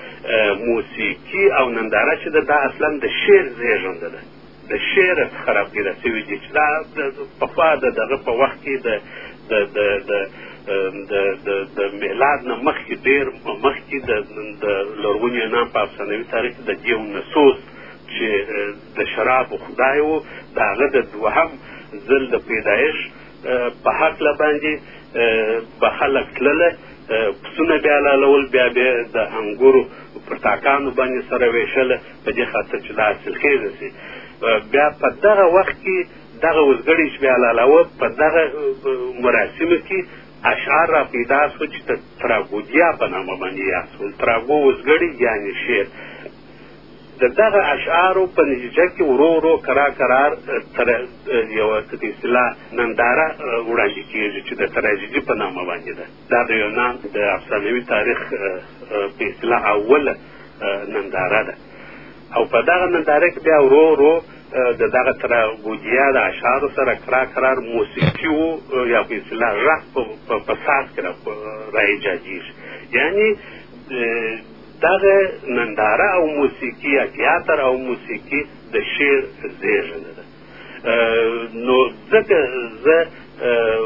موسیقي او ننداره چې ده دا اصلا د شعر زېږنده ده، د شعر څخه راپیدا شوي دي چې دا پخوا د دغه په وخت کې د د د د د د د میلاد نه مخکې ډېر مخکې د لرغوني یونان په افسانوي تاریخ کې د دیونسوس چې د شرابو خدای و، د هغه د دوهم ځل د پیدایش په هکله باندې به خلک تلله، پسونه بیا لالول، بیا بیا د انګورو پر تاکانو باندې سره ویشله په دې خاطر چې دا حاصلخیزه شي. بیا په دغه وخت کې دغه وزګړي چې بیا لالوه په دغه مراسمو کې اشعار را پیدا شو چې د تراګودیا په نامه باندې یاد شول. تراګو وزګړي یعنې شعر. د دغه اشعارو په نتیجه کې ورو ورو کرار کرار تر یوه په اصطلاح ننداره وړاندې کېږي چې د تراژیدي په نامه باندې ده. دا د یونان د افسانوي تاریخ په اصطلاح اوله ننداره ده، او په دغه ننداره کې بیا ورو ورو د دغه تراګودیا د اشعارو سره کرار کرار موسیقي و یا په اصطلاح غږ په ساز کې را ایجادېږي. یعنې دغه ننداره او موسیقي یا تیاتر او موسیقي د شعر زېږنده ده. نو ځکه زه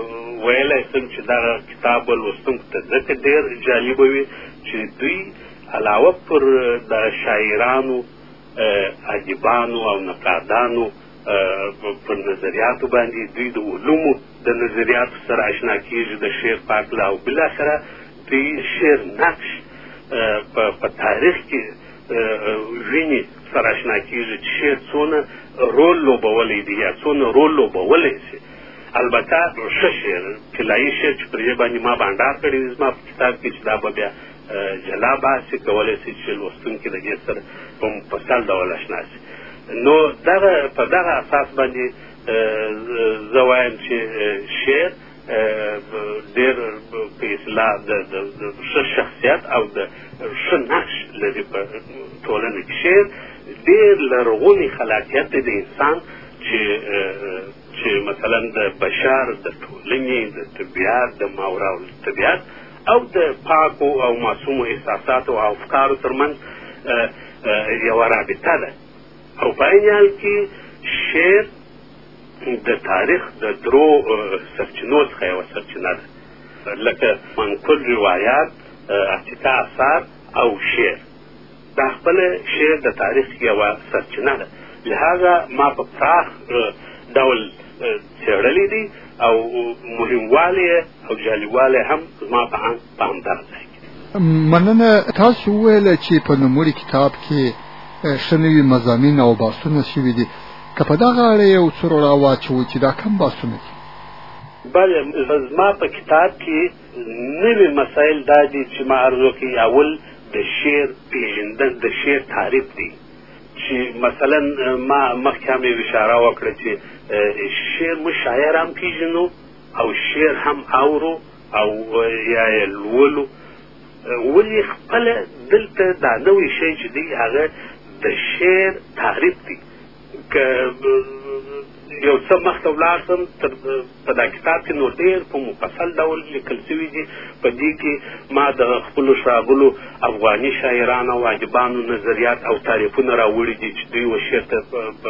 ویلی شم چې دغه کتاب به لوستونکو ته ځکه ډېر جالبه وي چې دوی علاوه پر د شاعرانو، ادیبانو او نقادانو پر نظریاتو باندې دوی د علومو د نظریاتو سره اشنا کېږي، د شعر په هکله، او بالاخره دوی شعر نقش په تاریخ کې ویني سره اشنا کېږي چې شعر څونه رول لوبولی دی یا څونه رول لوبولی شي. البته ښه شعر، طلایي شعر چې پر دې باندې ما بانډار کړی دی زما په کتاب کې چې دا به بیا جلا بحث کولی شي چې لوستونکي د دې سره په مفصل ډول اشنا شي. نو دغه په دغه اساس باندې زه وایم چې شعر ډېر په اصطلاح د ښه شخصیت او د ښه نقش لري په ټولنه کې. شعر ډېر لرغونی خلاقیت دی د انسان چې چې مثلا د بشر د ټولنې د طبیعت د ماورا الطبیعت او د پاکو او معصومو احساساتو او افکارو ترمنځ یوه رابطه ده. او په عین حال کې شعر د تاریخ د درو سرچینو څخه یوه سرچینه ده، لکه منقول روایات، عتیقه اثار او شعر. دا خپله شعر د تاریخ یوه سرچینه ده، لهذا ما په پراخ ډول څېړلی دی او مهموالی او جالبوالی هم زما په همدغه ځای کې. مننه. تاسو وویله چې په نوموړي کتاب کې ښه نوي مضامین او بحثونه شوي دي، که په دغه اړه یو څه راواچوو چې دا کوم بحثونه دي؟ بله، زما په کتاب کې نوي مسایل دا دي چې ما عرض وکړي. اول د شعر پېژندل، د شعر تعریف دی چې مثلا ما مخکې هم یو اشاره وکړه چې شعر موږ شاعر هم پېژنو او شعر هم اورو او یا یې لولو. ولې خپله دلته دا نوی شی چې دی هغه د شعر تعریف دی. که یو څه مخته ولاړ شم په دا کتاب کې نو ډېر په مفصل ډول لیکل شوي دي. په دې کې ما د خپلو ښاغلو افغاني شاعرانو او ادیبانو نظریات او تعریفونه راوړي دي چې دوی و شعر ته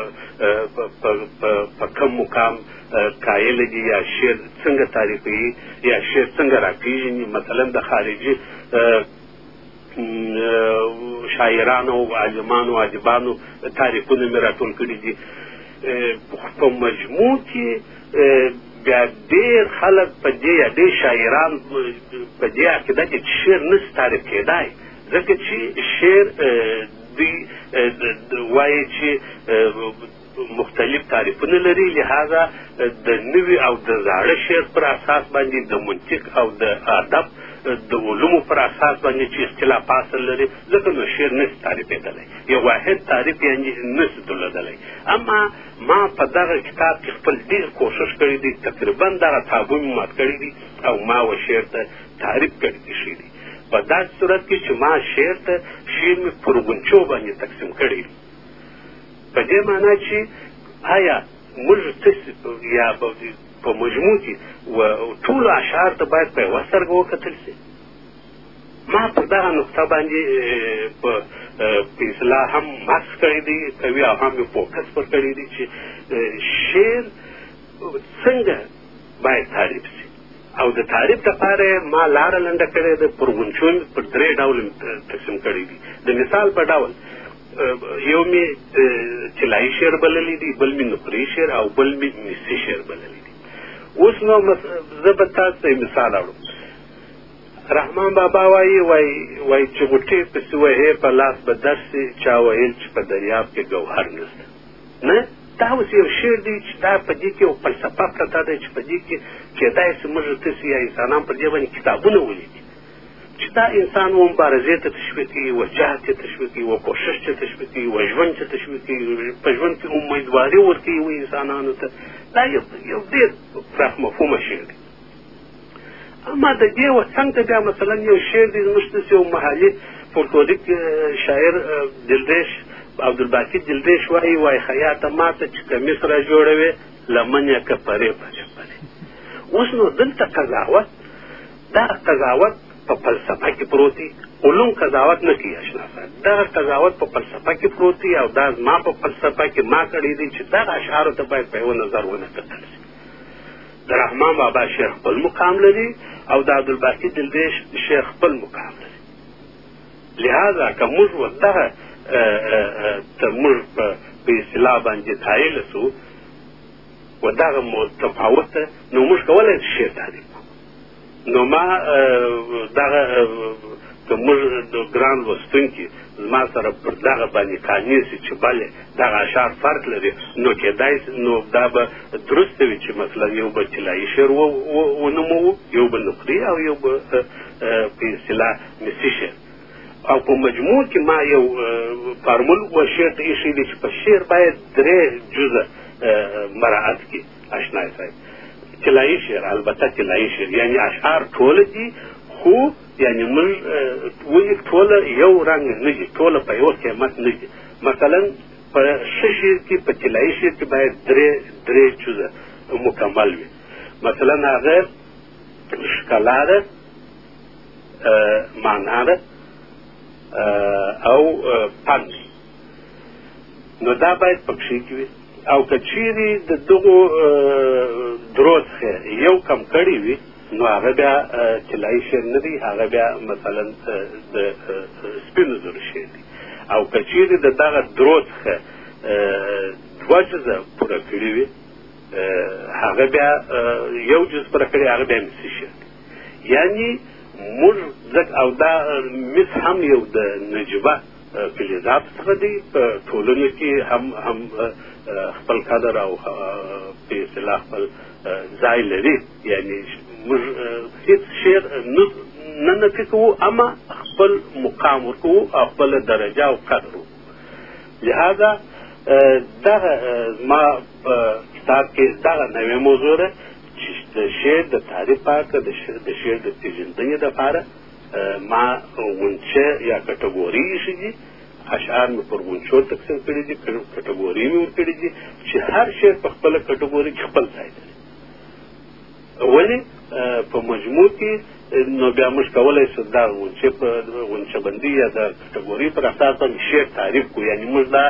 په کوم مقام قایل دي یا شعر څنګه تعریفوي یا شعر څنګه راپېژني. مثلا د خارجي شاعرانو او عالمانو او ادیبانو تعریفونه مې راټول کړي دي. په مجموع کې بیا ډېر خلک په دې یا ډېر شاعران په دې عقیده دي چې شعر نشي تعریف کېدای، ځکه چې شعر دوی وایي چې مختلف تعریفونه لري، لهذا د نوي او د زاړه شعر پر اساس باندې د منطق او د ادب د علومو پر اساس باندې چې اختلافات لري، ځکه نو شعر نشي تعریفېدلی، یو واحد تعریف یې نشي درلودلی. اما ما په دغه کتاب کې خپل ډېر کوشش کړی دی، تقریبا دغه تابو مې مات کړی دي او ما و شعر ته تعریف کړی دي شي دي. په داسې صورت کې چې ما شعر ته شعر مې پر غونچو باندې تقسیم کړی دي، په دې معنا چې آیا موږ یا په مجموع کې و ټولو اشعار ته باید په یوه سترګه وکتل شي. ما په دغه نقطه باندې په اصطلاح هم مکس کړی دی کوي او هم یې فوکس پر کړی دی چې شعر څنګه باید تعریف شي، او د تعریف دپاره ما لاره لنډه کړې ده. پر غونچو مې پر درې ډول تقسیم کړی دي. د مثال په ډول یو مې طلایي شعر بللی دی، بل مې نقري شعر او بل مې مسي شعر بللی دی. اوس نو زه به تاسو ته مثال اړم. رحمان بابا وایي وایي وایي چې غوټې پسې وهې په لاس به درسې، چا ویل چې په دریاب کې ګوهر نشته. نه، دا اوس یو شعر دی چې دا په دې کې یو فلسفه پرته ده چې په دې کې کېدای شي موږ تاسې یا انسانان پر دې باندې کتابونه ولیکي چې دا انسان و مبارزې ته تشویقوي، و جهاد ته تشویقوي، و کوښښ ته تشویقوي، و ژوند ته تشویقوي، په ژوند کې امیدواري ورکوي و انسانانو ته. دا یو ډېر پراخ مفهومه شعر دی. اما د دې و څنګ ته بیا مثلا یو شعر دی زموږ داسې یو محلي فولکلوریک شاعر دلریش عبدالباقي دلریش وایي وایي خیاطه ماته چې کمیس را جوړوې لمن یې که پرې پرې پرې. اوس نو دلته قضاوت، دا قضاوت په فلسفه کې پروت دی، علوم قضاوت نه کوي اشنا صاحب. دغه قضاوت په فلسفه کې پروت دی او دا زما په فلسفه کې ما کړی دی چې دغه اشعارو ته باید په یوه نظر ونه کتل شي. د رحمان بابا شعر خپل مقام لري او د عبدالباقي دلریش شعر خپل مقام لري. لہذا که موږ ودغه ته موږ په اصطلاح باندې تایل سو ودغه تفاوت ته نو موږ کولی شو شعر تعریف کړو. نو ما دغه که موږ د ګران لوستونکي زما سره پر دغه باندې قانع سي چې بلې دغه اشعار فرق لري نو کېدای نو دا به درسته وي چې مثلا یو به طلایي شعر ونوموو، یو به نقدي او یو به په اصطلاح مسي شعر. او په مجموع کې ما یو فارمول و شعر ته ایښی دی چې په شعر باید درې جزه مراعات کړي اشنای صاحب. طلایي شعر، البته طلایي شعر یعنی اشعار ټوله دي خو یعنی موږ ولې ټوله یو رنګ نه دي، ټوله په یو قیمت نه دي. مثلا په ښه شعر کې په طلایي شعر کې باید درې درې جزه مکمل وي. مثلا هغه ښکلا ده، معنا ده او پند، نو دا باید پکښې کې وي. او که چیرې د دغو درو څخه یو کم کړی وي نو هغه بیا طلایي شعر نه دی، هغه بیا مثلا د سپینو زرو شعر دی. او که چیرې د دغه درو څخه دوه جزه پوره کړي وي هغه بیا یو جز پوره کړي هغه بیا مسي شعر دی. یعنی موږ ځکه او دا مس هم یو د نجیبه فلزات څخه دی، په ټولنه کې هم هم خپل قدر او په اصطلاح خپل ځای لري. یعنی موږ هیڅ شعر نه نفي کوو اما خپل مقام ورکوو او خپل درجه او قدر وو. لهذا دغه زما په کتاب کې دغه نوې موضوع ده چې د شعر د تعریف پاکه د شعر د پېژندنې دپاره ما غونچه یا کټګوري ایښي دي. اشعار مې پر غونچو تقسیم کړي دي، کټګوري مې ورکړي دي چې هر شعر په خپله کټګوري کې خپل ځای لري. ولې په مجموع کې نو بیا موږ کولی شو دا غونچې په غونچه بندي یا د کټګوري پر اساس باندې شعر تعریف کړو. یعنې موږ دا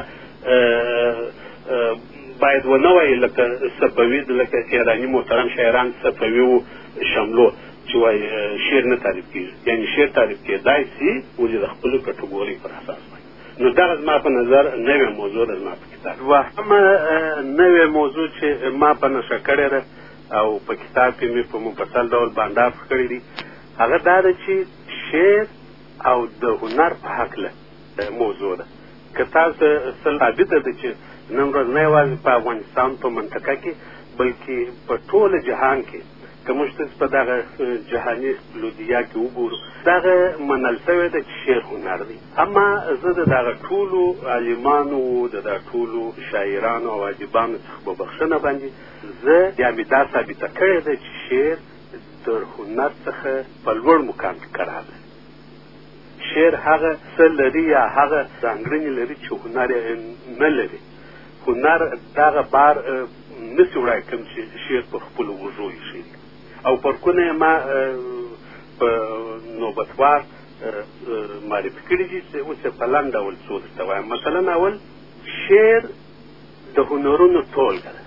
باید ونه وایي لکه صفوي لکه ایراني محترم شاعران صفوي و شملو چې وایي شعر نه تعریف کېږي. یعنې شعر تعریف کېدای سي ولې د خپلو کټګوري پر اساس باندې. نو دغه زما په نظر نوې موضوع ده زما په کتاب. دوهمه نوې موضوع چې ما په نښه کړې ده او په کتاب کې مې په مفصل ډول بانداف کړی دي هغه دا ده چې شعر او د هنر په هکله موضوع ده. که تاسو ثابته ده چې نن ورځ نه یوازې په افغانستان په منطقه کې بلکې په ټوله جهان کې که موږ تاسو په دغه جهاني لودیا کې وګورو دغه منل شوی ده چې شعر هنر دی. اما زه د دغه ټولو عالمانو د دغه ټولو شاعرانو او ادیبانو څخه په بخښنه باندې زه بیا مې دا ثابته کړې ده چې شعر تر هنر څخه په لوړ مقام کې قرار لري. شعر هغه څه لري یا هغه ځانګړنې لري چې هنر یې نه لري. هنر دغه بار نسي وړی کوم چې شعر په خپلو اوږو ایښی دي. او فرقونه یې ما په نوبتوار معرفي کړي دي چې اوس یې په لنډ ډول څو درته وایم. مثلا اول شعر د هنرونو ټولګه ده.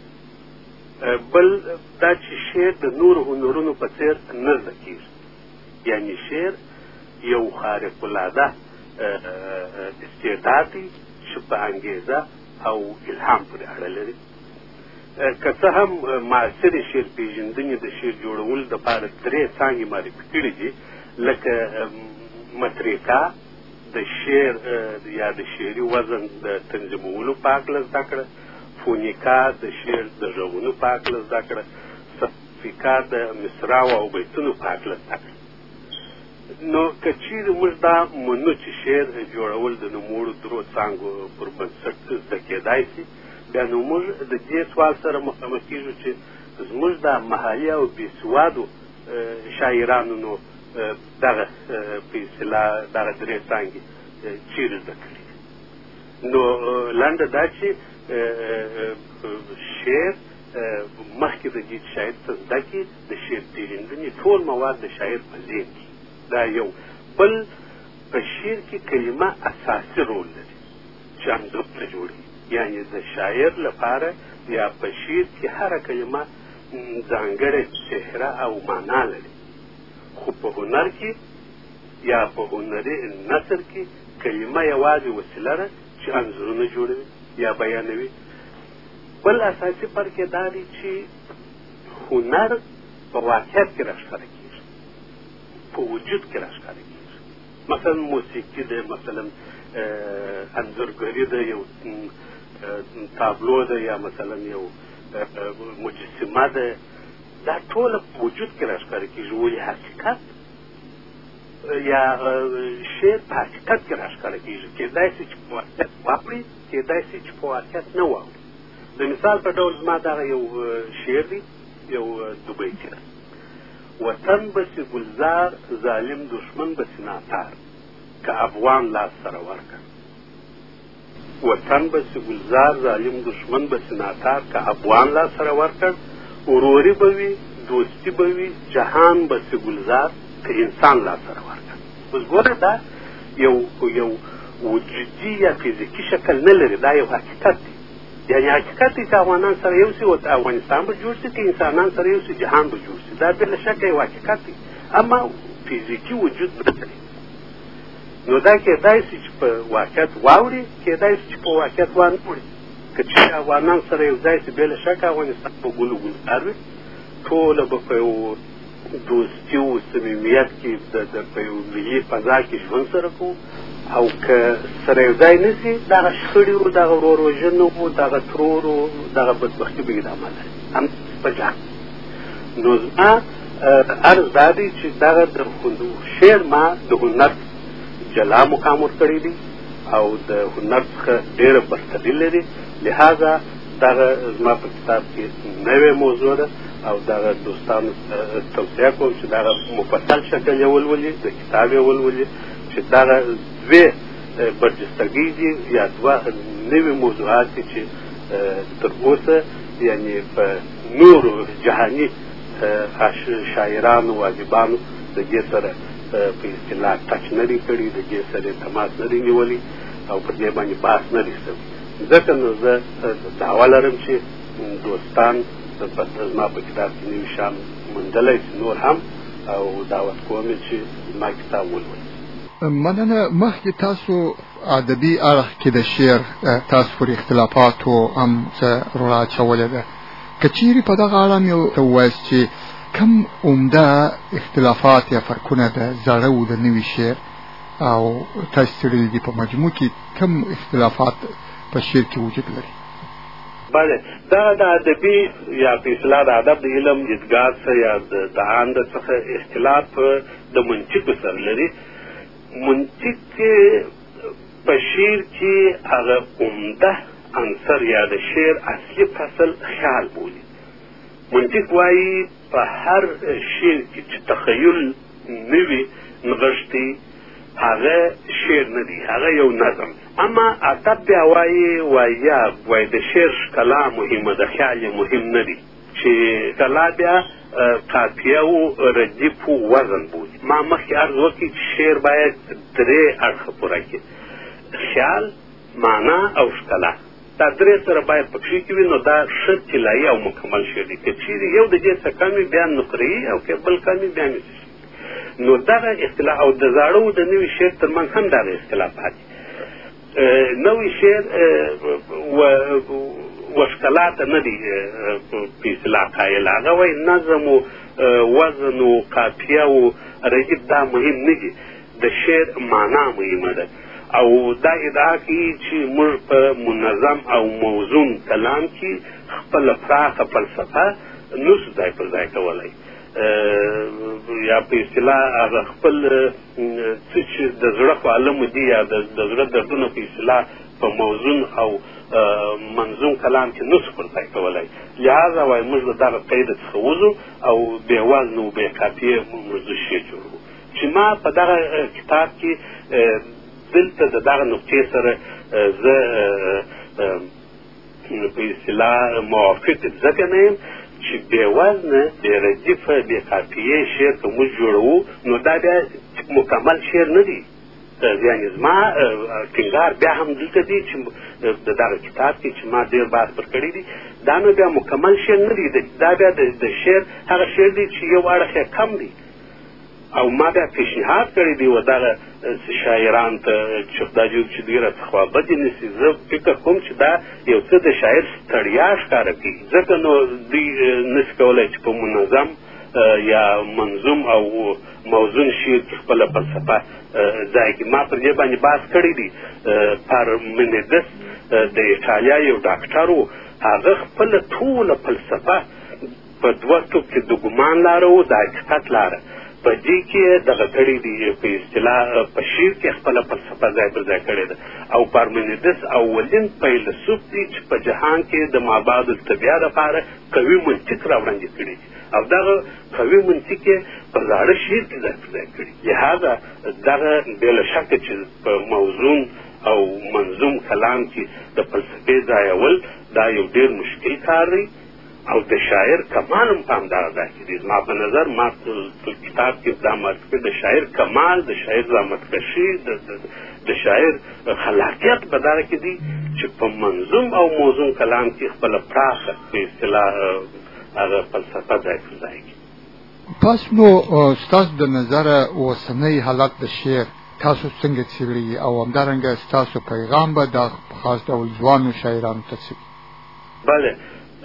بل دا چې شعر د نورو هنرونو په څېر نه زده کېږي. یعنې شعر یو خارق العاده استعداد دی چې په انګېزه او الهام پورې اړه لري. که څه هم معاصرې شعر پېژندنې د شعر جوړولو دپاره درې څانګې معرفي کړي دي لکه متریکا د شعر یا د شعري وزن د تنظیمولو په هکله زده کړه، فونیکا د شعر د غږونو په هکله زده کړه، صفیکا د مصراو او بیتونو په هکله زده کړه. نو که چیرې موږ دا منو چې شعر جوړول د نوموړو درو څانګو پر بنسټ زده کېدای شي بیا نو موږ د دې سوال سره مخامخ کېږو چې زموږ دا محلي او بېسوادو شاعرانو نو دغه په اصطلاح دغه درې څانګې چیرې زده کړي. نو لنډه دا چې شعر مخکې د دې چې شاعر څه زده کړي د شعر پېژندنې ټول مواد د شاعر په ذهن کې دا یو. بل په شعر کې کلمه اساسي رول لري چې انځورونه جوړوي. یعنې د شاعر لپاره یا په شعر کې هره کلمه ځانګړې چهره او معنا لري. خو په هنر کې یا په هنري نثر کې کلمه یوازې وسیله ده چې انځورونه جوړوي یا بیانوي. بل اساسي فرق یې دا دی چې هنر په واقعیت کې راښکاره کېږي، په وجود کې راښکاره کېږي. مثلا موسیقي ده، مثلا انځورګري ده، یو تابلو ده، یا مثلا یو مجسمه ده، دا ټوله په وجود کې راښکاره کېږي. ولې حقیقت یا شعر په حقیقت کې راښکاره کېږي، کېدای شي چې په واقعیت واوړي، کېدای شي چې په واقعیت نه واوړي. د مثال په ډول زما دغه یو شعر دی، یو دوبیتي ده: وطن بسې ګلزار، ظالم دشمن بسې ناتار، که افغان لاس سره ورکړ. وطن بسې ګلزار، ظالم دشمن بسې ناتار، که افغان لاس سره ورکړ. وروري به وي، دوستي به وي، جهان بسې ګلزار، که انسان لاس سره ورکړ. اوس ګوره دا یو یو وجودي یا فزیکي شکل نه لري، دا یو حقیقت دی. یعنې حقیقت دی چې افغانان سره یو شي، افغانستان به جوړ شي، که انسانان سره یو شي، جهان به جوړ شي. دا بله شکه یو حقیقت دی، اما فزیکي وجود نه لري. نو دا کېدای شي چې په واقعیت واوړي، کېدای شي چې په واقعیت وانه وړي. که چې افغانان سره یو ځای شي، بله شکه افغانستان به ګلو ګلزار وي، ټوله به په یو دوستي او صمیمیت کې د په یو ملي فضا کې ژوند سره کوو. او که سره یو ځای نه شي، دغه شخړې و، دغه ورور وژنو و، دغه ترور و، دغه بدبختي به ادامه لري هم په جهان. نو زما عرض دا دی چې دغه د شعر ما د هنر جلا مقام ورکړی دی او د هنر څخه ډېره برتري لري. لهذا دغه زما په کتاب کې نوې موضوع ده او دغه دوستانو توصیه کوم چې دغه مفصل شکل یې ولولي، د کتاب یې ولولي، چې دغه دوې برجستګۍ دي یا دوه نوي موضوعات دي چې تر اوسه یعنې په نورو جهاني شاعرانو و ادیبانو د دې سره په اصطلاح ټچ نه دي کړي، د دې سره تماس نه دي نیولي او په دې باندې بحث نه دي شوی. ځکه نو زه دعوه لرم چې دوستان زما په کتاب کې نوي شیان موندلی شي نور هم، او دعوت کوم چې زما کتاب ولولي. مننه. مخکې تاسو ادبي اړخ کې د شعر تاسو پر اختلافاتو هم څه رول اچولی ده. که چیرې په دغه اړه مې ورته ووایاست چې کوم عمده اختلافات یا فرقونه د زاړه او د نوي شعر او تاسو څېړلي دي، په مجموع کې کوم اختلافات په شعر کې وجود لري؟ بله، دا د ادبي یا په اصطلاح د ادب د علم دیدګاه څخه یا د تعاند څخه اختلاف د منطق سره لري. منطق په شعر کې هغه عمده عنصر یا د شعر اصلي فصل خیال بولي. منطق وایي په هر شعر کې چې تخیل نه وي نغښتی، هغه شعر نه دی، هغه یو نظم. اما ادب بیا وایي وایي وایي د شعر ښکلا مهمه ده، خیال یې مهم نه دی، چې ښکلا بیا قافیه او ردیف او وزن بولي. ما مخکې عرض وکړي چې شعر باید درې اړخه پوره کړي: خیال، معنا او ښکلا. دا درې سره باید پکښې کې وي، نو دا ښه طلایي او مکمل شعر دی. که چیرې یو د دې څه کم وي، بیا نقره‌ایي، او که بل کم وي، بیا نشي. نو دغه اختلاف او د زاړه او د نوي شعر تر منځ هم دغه اختلافات دي. نوي شعر وښکلا ته نه دی په اصطلاح قایل، هغه وایي نظم و وزن و قافیه او ردیف دا مهم نه دي، د شعر معنا مهمه ده. او دا ادعا کوي چې موږ په منظم او موزون کلام کې خپله پراخه فلسفه نشو ځای پر ځای کولی، یا په اصطلاح هغه خپل څه چې د زړه خواله دي یا د زړه دردونه په اصطلاح په موزون او منظوم کلام کې نشو پر ځای کولی. لهذا وایي موږ له دغه قیده څخه وځو او بې وزن او بې قافیې موږ شعر جوړوو. چې ما په دغه کتاب کې دلته د دغه نقطې سره زه په اصطلاح موافق ځکه نه یم چې بې وزنه، بې ردیفه، بې قافیې شعر که موږ جوړوو، نو دا بیا مکمل شعر نه دی. یعنې زما ټینګار بیا هم دلته دی چې د دغه کتاب کې چې ما ډېر بحث پر کړی دی، دا نو بیا مکمل شعر نه دی، دا بیا د شعر هغه شعر دی چې یو اړخ یې کم دی او ما بیا پیشنهاد کړی دی و دغه شاعران ته چې خدای جوړ چې دوی راڅخه خوابدي نیسي. زه فکر کوم چې دا یو څه د شاعر ستړیا ښکاره کوي، ځکه نو دوی نشي کولی چې په منظم یا منظوم او موزون شعر کې خپله فلسفه ځای کړي. ما پر دې باندې بحث کړی دی. پارمنیدس د ایټالیا یو ډاکټر و، هغه خپله ټوله فلسفه په دوه ټوک کې د ګمان لاره و، د حقیقت لاره په دې کې دغه کړی دی، په اصطلاح په شعر کې خپله فلسفه ځای پر ځای کړې ده. او پارمنیدس اولین فیلسوف دی چې په جهان کې د مابعد الطبیعه لپاره قوي منطق راوړاندې کړي او دغه قوي منطق یې په زاړه شعر کې ځای پر ځای کړي. لهذا دغه بېله شکه چې په موزون او منظوم کلام کې د فلسفې ځایول دا یو ډېر مشکل کار دی او د شاعر کمال هم په همدغه ځای کې دی. زما په نظر ما په کتاب کې دا معرفي کړی د شاعر کمال، د شاعر زحمتکشي، د شاعر خلاقیت په دغه کې دی چې په منظوم او موزون کلام کې خپله پراخه په اصطلاح هغه فلسفه ځای پر ځای کړي. پس نو ستاسو د نظره اوسنی حالت د شعر تاسو څنګه څېړئ او همدارنګه ستاسو پیغام به د خاص ډول ځوانو شاعرانو ته څه وي؟ بله،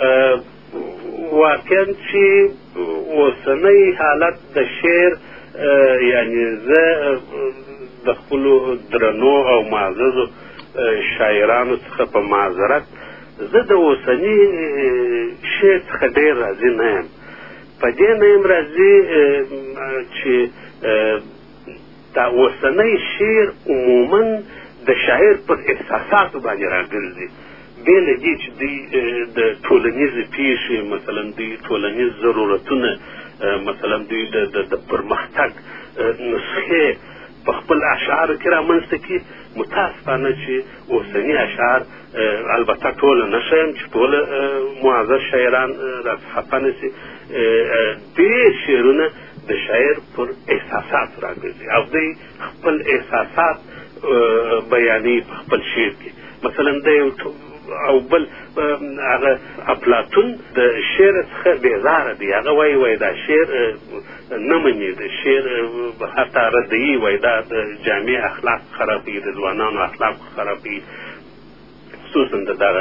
واقعا چې اوسنی حالت د شعر یعنی زه د خپلو درنو او معززو شاعرانو څخه په معذرت زه د اوسني شعر څخه ډېر راضي نه یم. په دې نه یم راضي چې دا اوسنی شعر عموما د شاعر پر احساساتو باندې راګرځي، بې له دې چې دوی د ټولنیزې پیښې مثلا دوی ټولنیز ضرورتونه مثلا دوی د پرمختګ نسخې په خپل اشعارو کې رامنځته کړي. متاسفانه چې اوسني اشعار البته ټوله نه ښیم چې ټوله معزز شاعران راڅخه خفه نه سي، ډېر شعرونه د شاعر پر احساسات راګرځي او دوی خپل احساسات بیانوي په خپل شعر کې. مثلا د یو او بل هغه افلاطون د شعر څخه بیزاره دی، هغه وایي وایي دا شعر نه مني، د شعر حتی ردیي وایي دا د جامع اخلاق خرابوي، د ځوانانو اخلاق خرابوي، خصوصا د دغه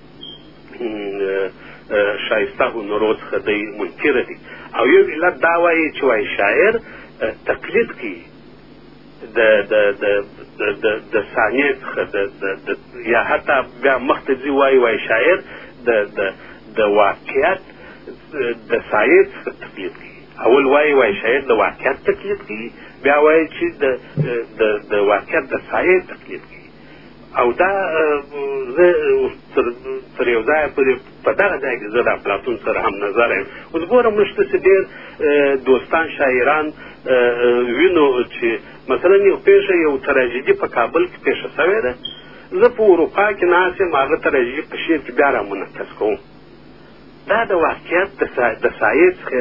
شایسته هنرو څخه دی منکره دي. او یو علت دا وایي چې وایي شاعر تقلید کوي د د د د د ثانیې څخه یا حتی بیا مخته ځي وایي وایي شاعر د د د واقعیت د سایې څخه تقلید کوي. اول وایي وایي شاعر د واقعیت تقلید کوي، بیا وایي چې د د د واقعیت د سایې تقلید کوي. او دا زه تر یو ځایه پورې په دغه ځای کې زه د افلاطون سره هم نظر یم. اوس ګورم موږ داسې ډېر دوستان شاعران وینو چې مثلا یو پیښه یو تراژیدي په کابل کې پیښه شوې ده، زه په اروپا کې ناست یم، هغه تراژیدي په شعر کې بیا رامنعکس کوم. دا د واقعیت د سایې څخه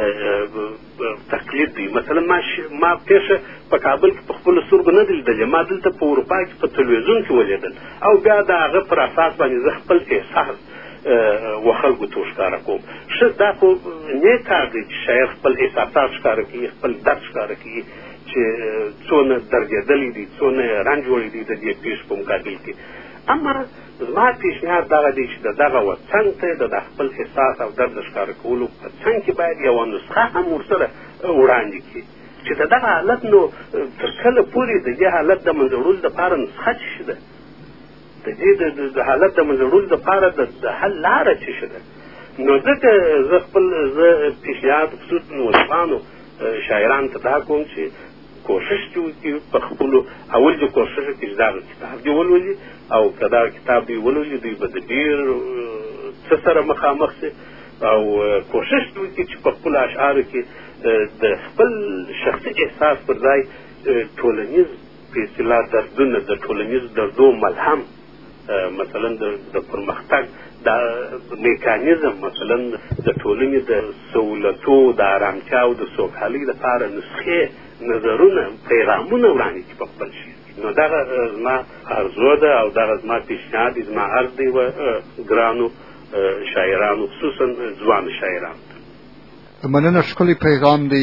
تقلید دی. مثلا ما ما پیښه په کابل کې په خپلو سترګو نه دي لیدلې، ما دلته په اروپا کې په تلویزیون کې ولیدل او بیا د هغه پر اساس باندې زه خپل احساس و خلکو ته ښکاره کوم. ښه دا خو نیک کار دی چې شاعر خپل احساسات ښکاره کوي، خپل درد ښکاره کوي چې څونه درګېدلی دي، څونه رنج وړی دي د دې پیښې په مقابل کې. اما زما پیشنهاد دغه دی چې د دغه وطن ته د خپل احساس او درد ښکاره کولو په څنګ کې باید یوه نسخه هم ورسره وړاندې کړي چې د دغه حالت نو تر کله پورې د دې حالت د منځه وړلو دپاره نسخه څه شي ده، د دې د حالت د منځه وړلو دپاره د حل لاره څه شي ده. نو ځکه زه خپل زه پیشنهاد خصوصا وظیفانو شاعرانو ته دا کوم چې کوشش چې وکړي په خپلو اول دې کوشش وکړي چې دغه کتاب دې ولولي او که دغه کتاب دې ولولي دوی به د ډېر څه سره مخامخ شي او کوشش دې وکړي چې په خپلو اشعارو کې د خپل شخصي احساس پر ځای ټولنیز په اصطلاح دردونه د ټولنیز دردو ملهم مثلا د پرمختګ دا میکانیزم مثلا د ټولنې د سهولتو د ارامتیا او د سوکالۍ لپاره نسخې نظرونه پیغامونه وړاندې کړي په خپل شعر کې. نو دغه زما ارزو ده او دغه زما پیشنهاد دی، زما عرض دی و ګرانو شاعرانو خصوصا ځوانو شاعرانو ته. مننه، ښکلی پیغام دی.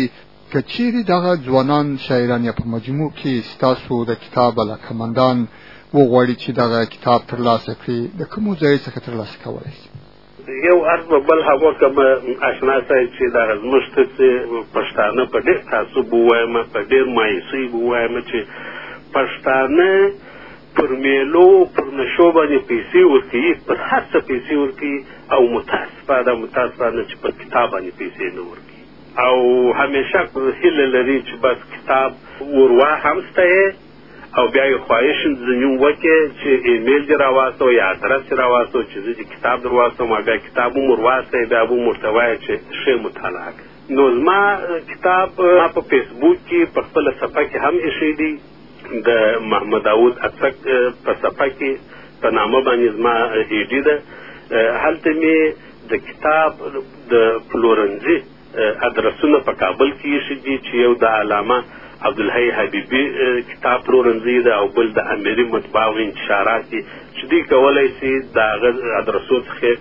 که چیرې دغه ځوانان شاعران یا په مجموع کې ستاسو د کتاب علاقمندان وغواړي چې دغه کتاب ترلاسه کړي د کومو ځایو څخه ترلاسه کولی شي؟ یو عرض به بل هغه کوم آشنا صاحب چې دغه زموږ ته چې پښتانه په ډېر تعصب ووایم، په ډېر مایوسۍ ووایم چې پښتانه پر میلو پر نشو باندې پیسې ورکوي، پر هر څه پیسې ورکوي، او متاسفه ده متاسفانه چې پر کتاب باندې پیسې نه ورکوي، او همیشه هیله لري چې بس کتاب وروا هم سته او بیا یې خواهش ځنیو وکړي چې ایمیل دې راواستو یا ادرس دې راواستو چې زه دې کتاب در واستوم، او بیا کتاب هم ور واستوي، بیا به ورته وایي چې ښه مطالعه کړه. نو زما کتاب ما په فیسبوک کې په خپله صفحه کې هم ایښی دی، د محمد داود اڅک په صفحه کې په نامه باندې زما ایډي ده. هلته مې د کتاب د پلورنځي ادرسونه په کابل کې ایښي دي چې یو د علامه عبدالحی حبیبي کتاب پلورنځي ده او بل د امیري مطبعو انتشارات دي چې دوی کولی شي د هغه ادرسو څخه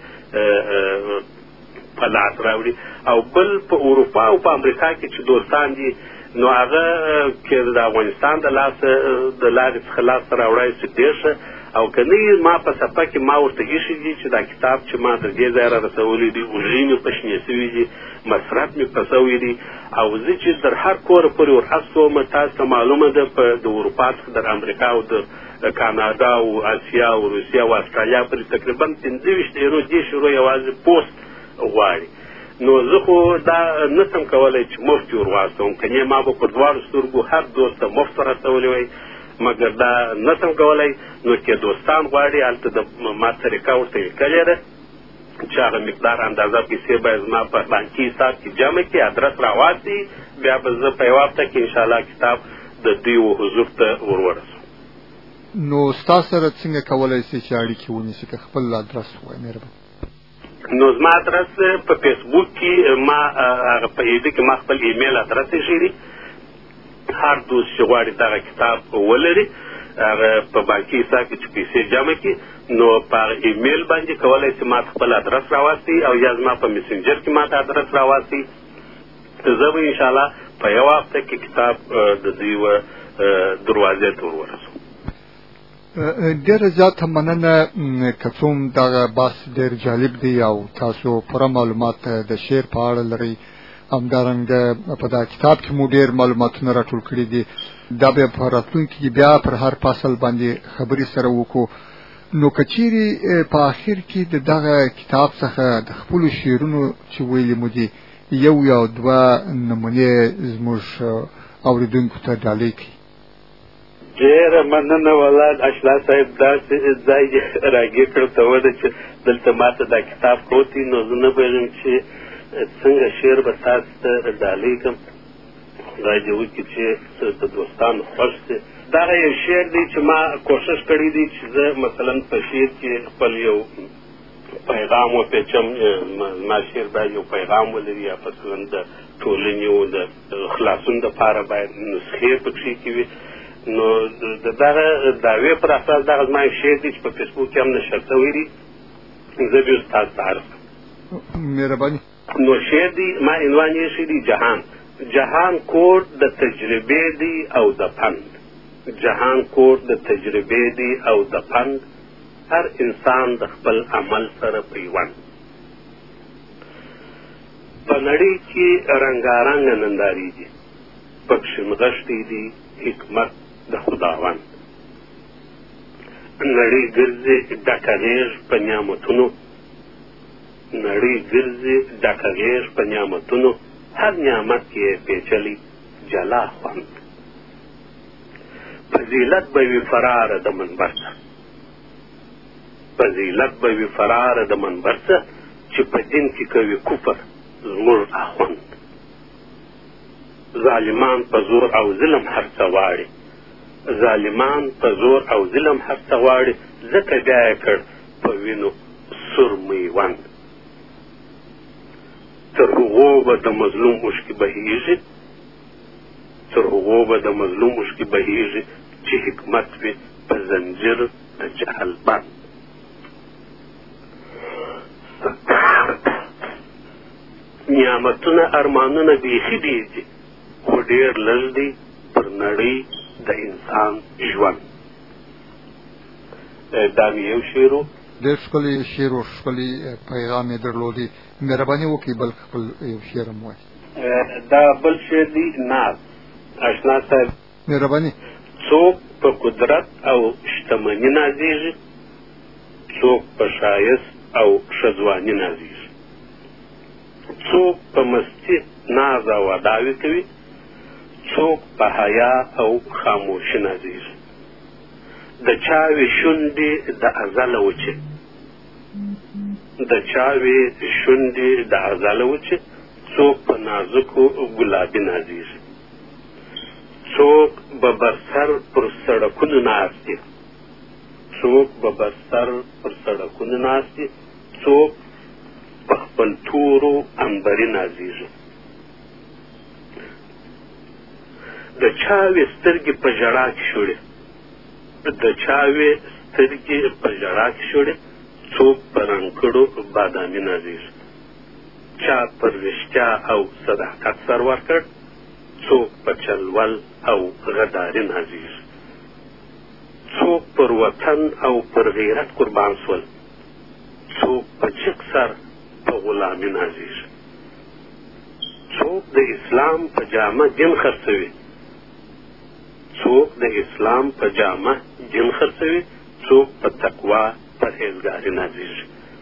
په لاس راوړي، او بل په اروپا او په امریکا کې چې دوستان دي نو هغه کې د افغانستان د لاس د لارې څخه لاسته راوړی شي ډېر ښه، او که نه ما په صفحه کې ما ورته ایښي دي چې دا کتاب چې ما د دې ځای را رسولی دي اوږې مې پشنې سوي دي، مصرف مې پسوي دي، او زه چې در هر کوره پورې ورهڅوم. تاسو ته معلومه ده په د اروپا څخه در امریکا او د کاناډا او اسیا او روسیا او استرالیا پورې تقریبا پنځه ویشت ایرو دېرش ایرو یوازې پوسټ غواړي. نو زه خو دا نسم کولی چې مفت ور واستوم، که نه ما به په دواړو سترګو هر دوست ته مفت رسولی وی، مګر دا نسم کولی. نو که دوستان غواړي هلته د ما طریقه ورته لیکلې ده چې هغه مقدار اندازه پیسې باید زما په بانکي حساب کې جمع کړي، ادرس راواستي، بیا به زه په یوه هفته کې انشاءالله کتاب د دوی و حضور ته ور ورسوم. نو ستا سره څنګه کولی شي چې اړیکې ونیسي؟ که خپل ادرس ووایې مهرباني. نو زما ادرس په فیسبوک کې ما هغه په ایډي کې ما خپل ایمیل ادرس ایښی دی، هر دوست چې غواړي دغه کتاب ولري هغه په بانکي حساب کې چې پیسې جمع کړي نو په هغه ایمیل باندې کولی شي ما خپل ادرس راواستي، او یا زما په میسنجر کې ما ته ادرس راواستي، زه به انشاءالله په یوه هفته کې کتاب د دوی و دروازې ته ور ورسوم. ډېره زیاته مننه. که څوم دغه بحث ډېر جالب دی او تاسو پوره معلومات د شعر په اړه لرئ، همدارنګه په دا کتاب کې مو ډېر معلوماتونه راټول کړي دي، دا بیا په راتلونکي کې بیا پر هر فصل باندې خبرې سره وکړو. نو که چیرې په آخر کې د دغه کتاب څخه د خپلو شعرونو چې ویلي مو دي یو یا دوه نمونې زموږ اورېدونکو ته ډالۍ کړي. ډېره مننه ولاد اشنا صاحب، داسې ځای یې راګیر کړ ته وده چې دلته ما ته دا کتاب پروت دی، نو زه نه پوهېږم چې څنګه شعر به تاسو ته ډالۍ کړم. خدای دې وکړي چې د دوستانو خوښ شي. دغه یو شعر دی چې ما کوشش کړی دی چې زه مثلا په شعر کې خپل یو پیغام وپېچم، زما شعر باید یو پیغام ولري، یا مثلا د ټولنې او د خلاصون دپاره باید نسخې پکښې کې وي. نو د دغه دعوې پر اساس دغه زما یو شعر دی چې په فیسبوک کې هم نشر شوی دی، زه بیا ستاسو ته عرض کړم. مهرباني. نو شعر دی ما عنوان یې ایښی دی جهان. جهان کور د تجربې دی او د پند، جهان کور د تجربې دی او د پند، هر انسان د خپل عمل سره پیوند. په نړۍ کې رنګارنګه نندارې دي، پکښې نغښتې دي حکمت د خداوند. نړۍ ګرځي ډکه غېږ په نعمتونو، نړۍ ګرځي ډکه غېږ په نعمتونو، هر نعمت کې پیچلی جلا خوند. فضیلت به وي فراره د منبر څخه، فضیلت به وي فراره د منبر څخه، چې په دین کې کوي کفر زموږ اخوند. ظالمان په زور او ظلم هر څه غواړي، ظالمان په زور او ظلم هر څه غواړي، ځکه بیا یې کړ په وینو سور میوند. تر هغو به د مظلوم اوښکې بهیږي، تر هغو به د مظلوم اوښکې بهیږي، چې حکمت وي په زنجیر د جهل بند. نعمتونه ارمانونه بیخي ډېر دي، خو ډېر لږ دی پر نړۍ د انسان ژوند. دا مې یو شعر و. ډېر ښکلی شعر و، ښکلی پیغام یې درلودی. مهرباني وکړئ بل خپل یو شعر هم ووایي. دا بل شعر دی ناز. اشنا صاحب مهرباني. څوک په قدرت او شتمني نازېږي، څوک په ښایست او ښځواني نازېږي، څوک په مستي ناز او اداوې کوي، څوک په حیا او خاموشي نازېږي. د چاوې شونډې د ازله وچې، د چاوې شونډې د ازله وچې، څوک په نازکو ګلابي نازېږي، څوک به برسر پر سړکونو ناست دي، څوک به برسر پر سړکونو ناست دي، څوک په خپل تورو عنبري نازېږي. د چاوې سترګې په ژړا کې شوړې، د چاوې سترګې په ژړا کې شوړې، څوک په رنګکړو بادامي نازېږي. چا پر رښتیا او صداقت سر ورکړ، څوک په چلول او غداري نازېږي. څوک پر وطن او پر غیرت قربان سول، څوک په چک سر په غلامي نازېږي. څوک د اسلام په جامه دین خرڅوي، څوک د اسلام په جامه دین خرڅوي، څوک په تقوا پرهیزګاري نازېږي.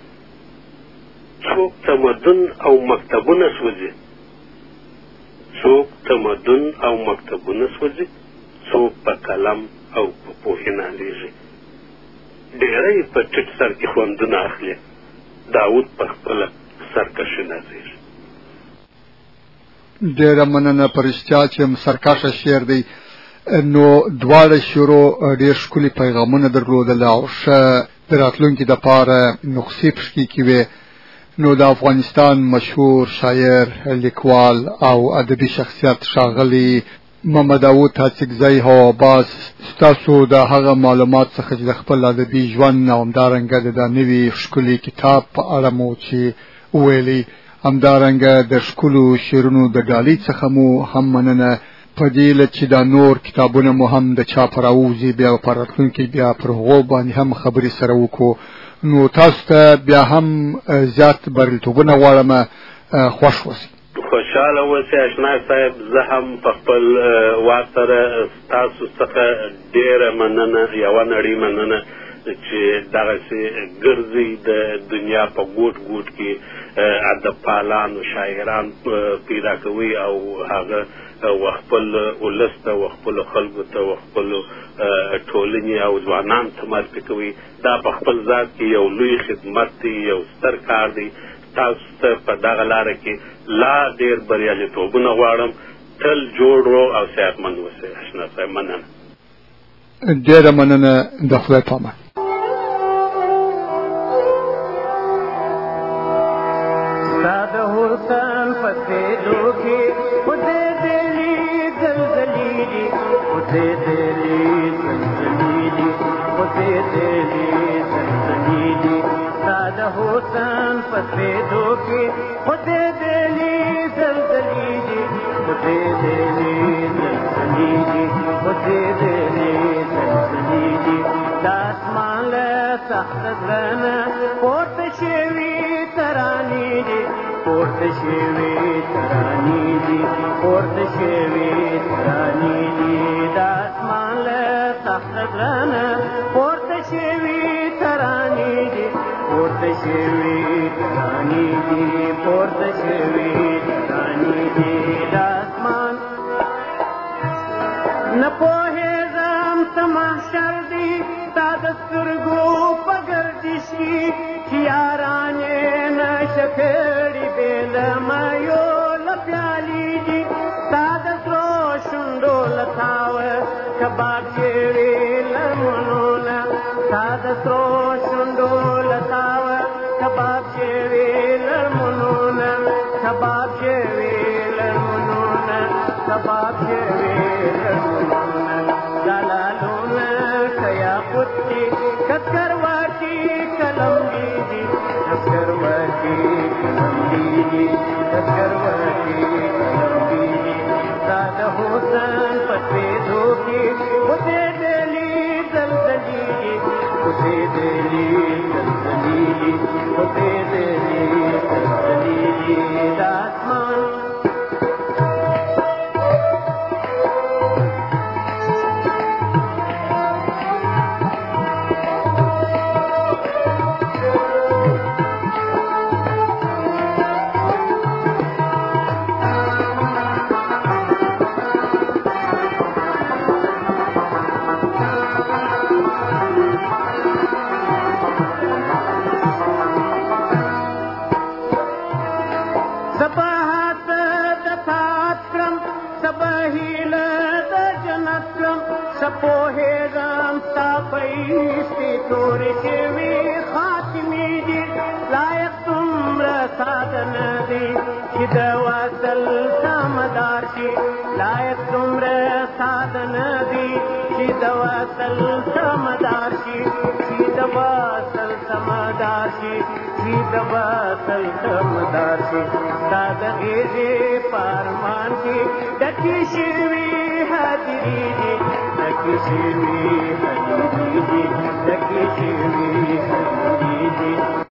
څوک تمدن او مکتبونه سوځي، څوک تمدن او مکتبونه سوځي، څوک په قلم او په پوهې نازېږي. ډېری په ټیټ سر کې خوندونه اخلي، داود په خپله سرکشي نازېږي. ډېره مننه. په رښتیا چې هم سرکشه شعر دی، نو دواړه شعرو ډېر ښکلي پیغامونه درلودل او ښه د راتلونکي دپاره نقصې پکې کې وې. نو د افغانستان مشهور شاعر، لیکوال او ادبي شخصیت ښاغلی محمد داود هڅکزی هوا عباس، ستاسو د هغه معلومات څخه چې د خپل ادبي ژوند او همدارنګه د دا نوي ښکلي کتاب په اړه مو چې وویلي، همدارنګه د ښکلو شعرونو د ډالۍ څخه مو هم مننه. په دې هیله چې دا نور کتابونه مو هم د چاپ راوځي، بیا په راتلونکي بیا پر هغو باندې هم خبرې سره وکړو. نو تاسو ته بیا هم زیات بریالیتوبونه غواړم. خوښ اوسئ. خوشحاله اوسئ اشنا صاحب. زه هم په خپل وار سره ستاسو څخه ډېره مننه، یوه نړۍ مننه چې دغسې ګرځئ د دنیا په ګوټ ګوټ کې ادب پالان و شاعران پیدا کوي او هغه و خپل ولس ته و خپلو خلکو ته و خپلو ټولنې او ځوانانو ته معرفي کوي. دا په خپل ذات کې یو لوی خدمت دی، یو ستر کار دی. تاسو ته په دغه لاره کې لا ډېر بریالیتوبونه غواړم. تل جوړ او صحتمند اوسئ اشنا صاحب. مننه. ډېره مننه. د خدای په امان. حسن فتیدو کی خودے دلی زلزلیلی، خودے دلی زلزلیلی، خودے دلی زلزلیلی. سادہ حسن فتیدو کی خودے دلی زلزلیلی، خودے دلی زلزلیلی، خودے دلی زلزلیلی. داسمان لے سخت زلنا پورت شوی ترانی دی، پورت شوی ترانی دی، پورت شوی ترانی دی. داسمان لے سخت زلنا پورت شوی ترانی دی، پورت شوی ترانی دی، پورت شوی ترانی دی. داسمان نپوهیږم څه محشر دی ستا د سترګو په ګردش کې، چې یارانې نشه کړي بې له مایو له پیالې دي. ستا د سرو شونډو له تاوه کباب شوي لمنونه، ستا د سرو شونډو له تاوه کباب شوي لمنونه، کباب شوي لمنونه، کباب شوي لمنونه. جلالونه کیا پتی کسکرواتی کلم دیدی، کسکرواتی کلم دیدی، کسکرواتی کلم دیدی. ساده دلی زلزلی و بے دلی زلزلی داسمان سپوهیږم ستا په ایستې تورې شوي خاتمې دي لایق څومره ساده نه دي چې د وصل سمدار شي لایق څومره ساده نه دي چې د وصل سمدار شي چې د وصل سمدار شي چې د وصل سمدار شي ستا د غېږې په ارمان کې ډکې شوي هدیرې دي ډکې شوي هدیرې دي ډکې شوي هدیرې دي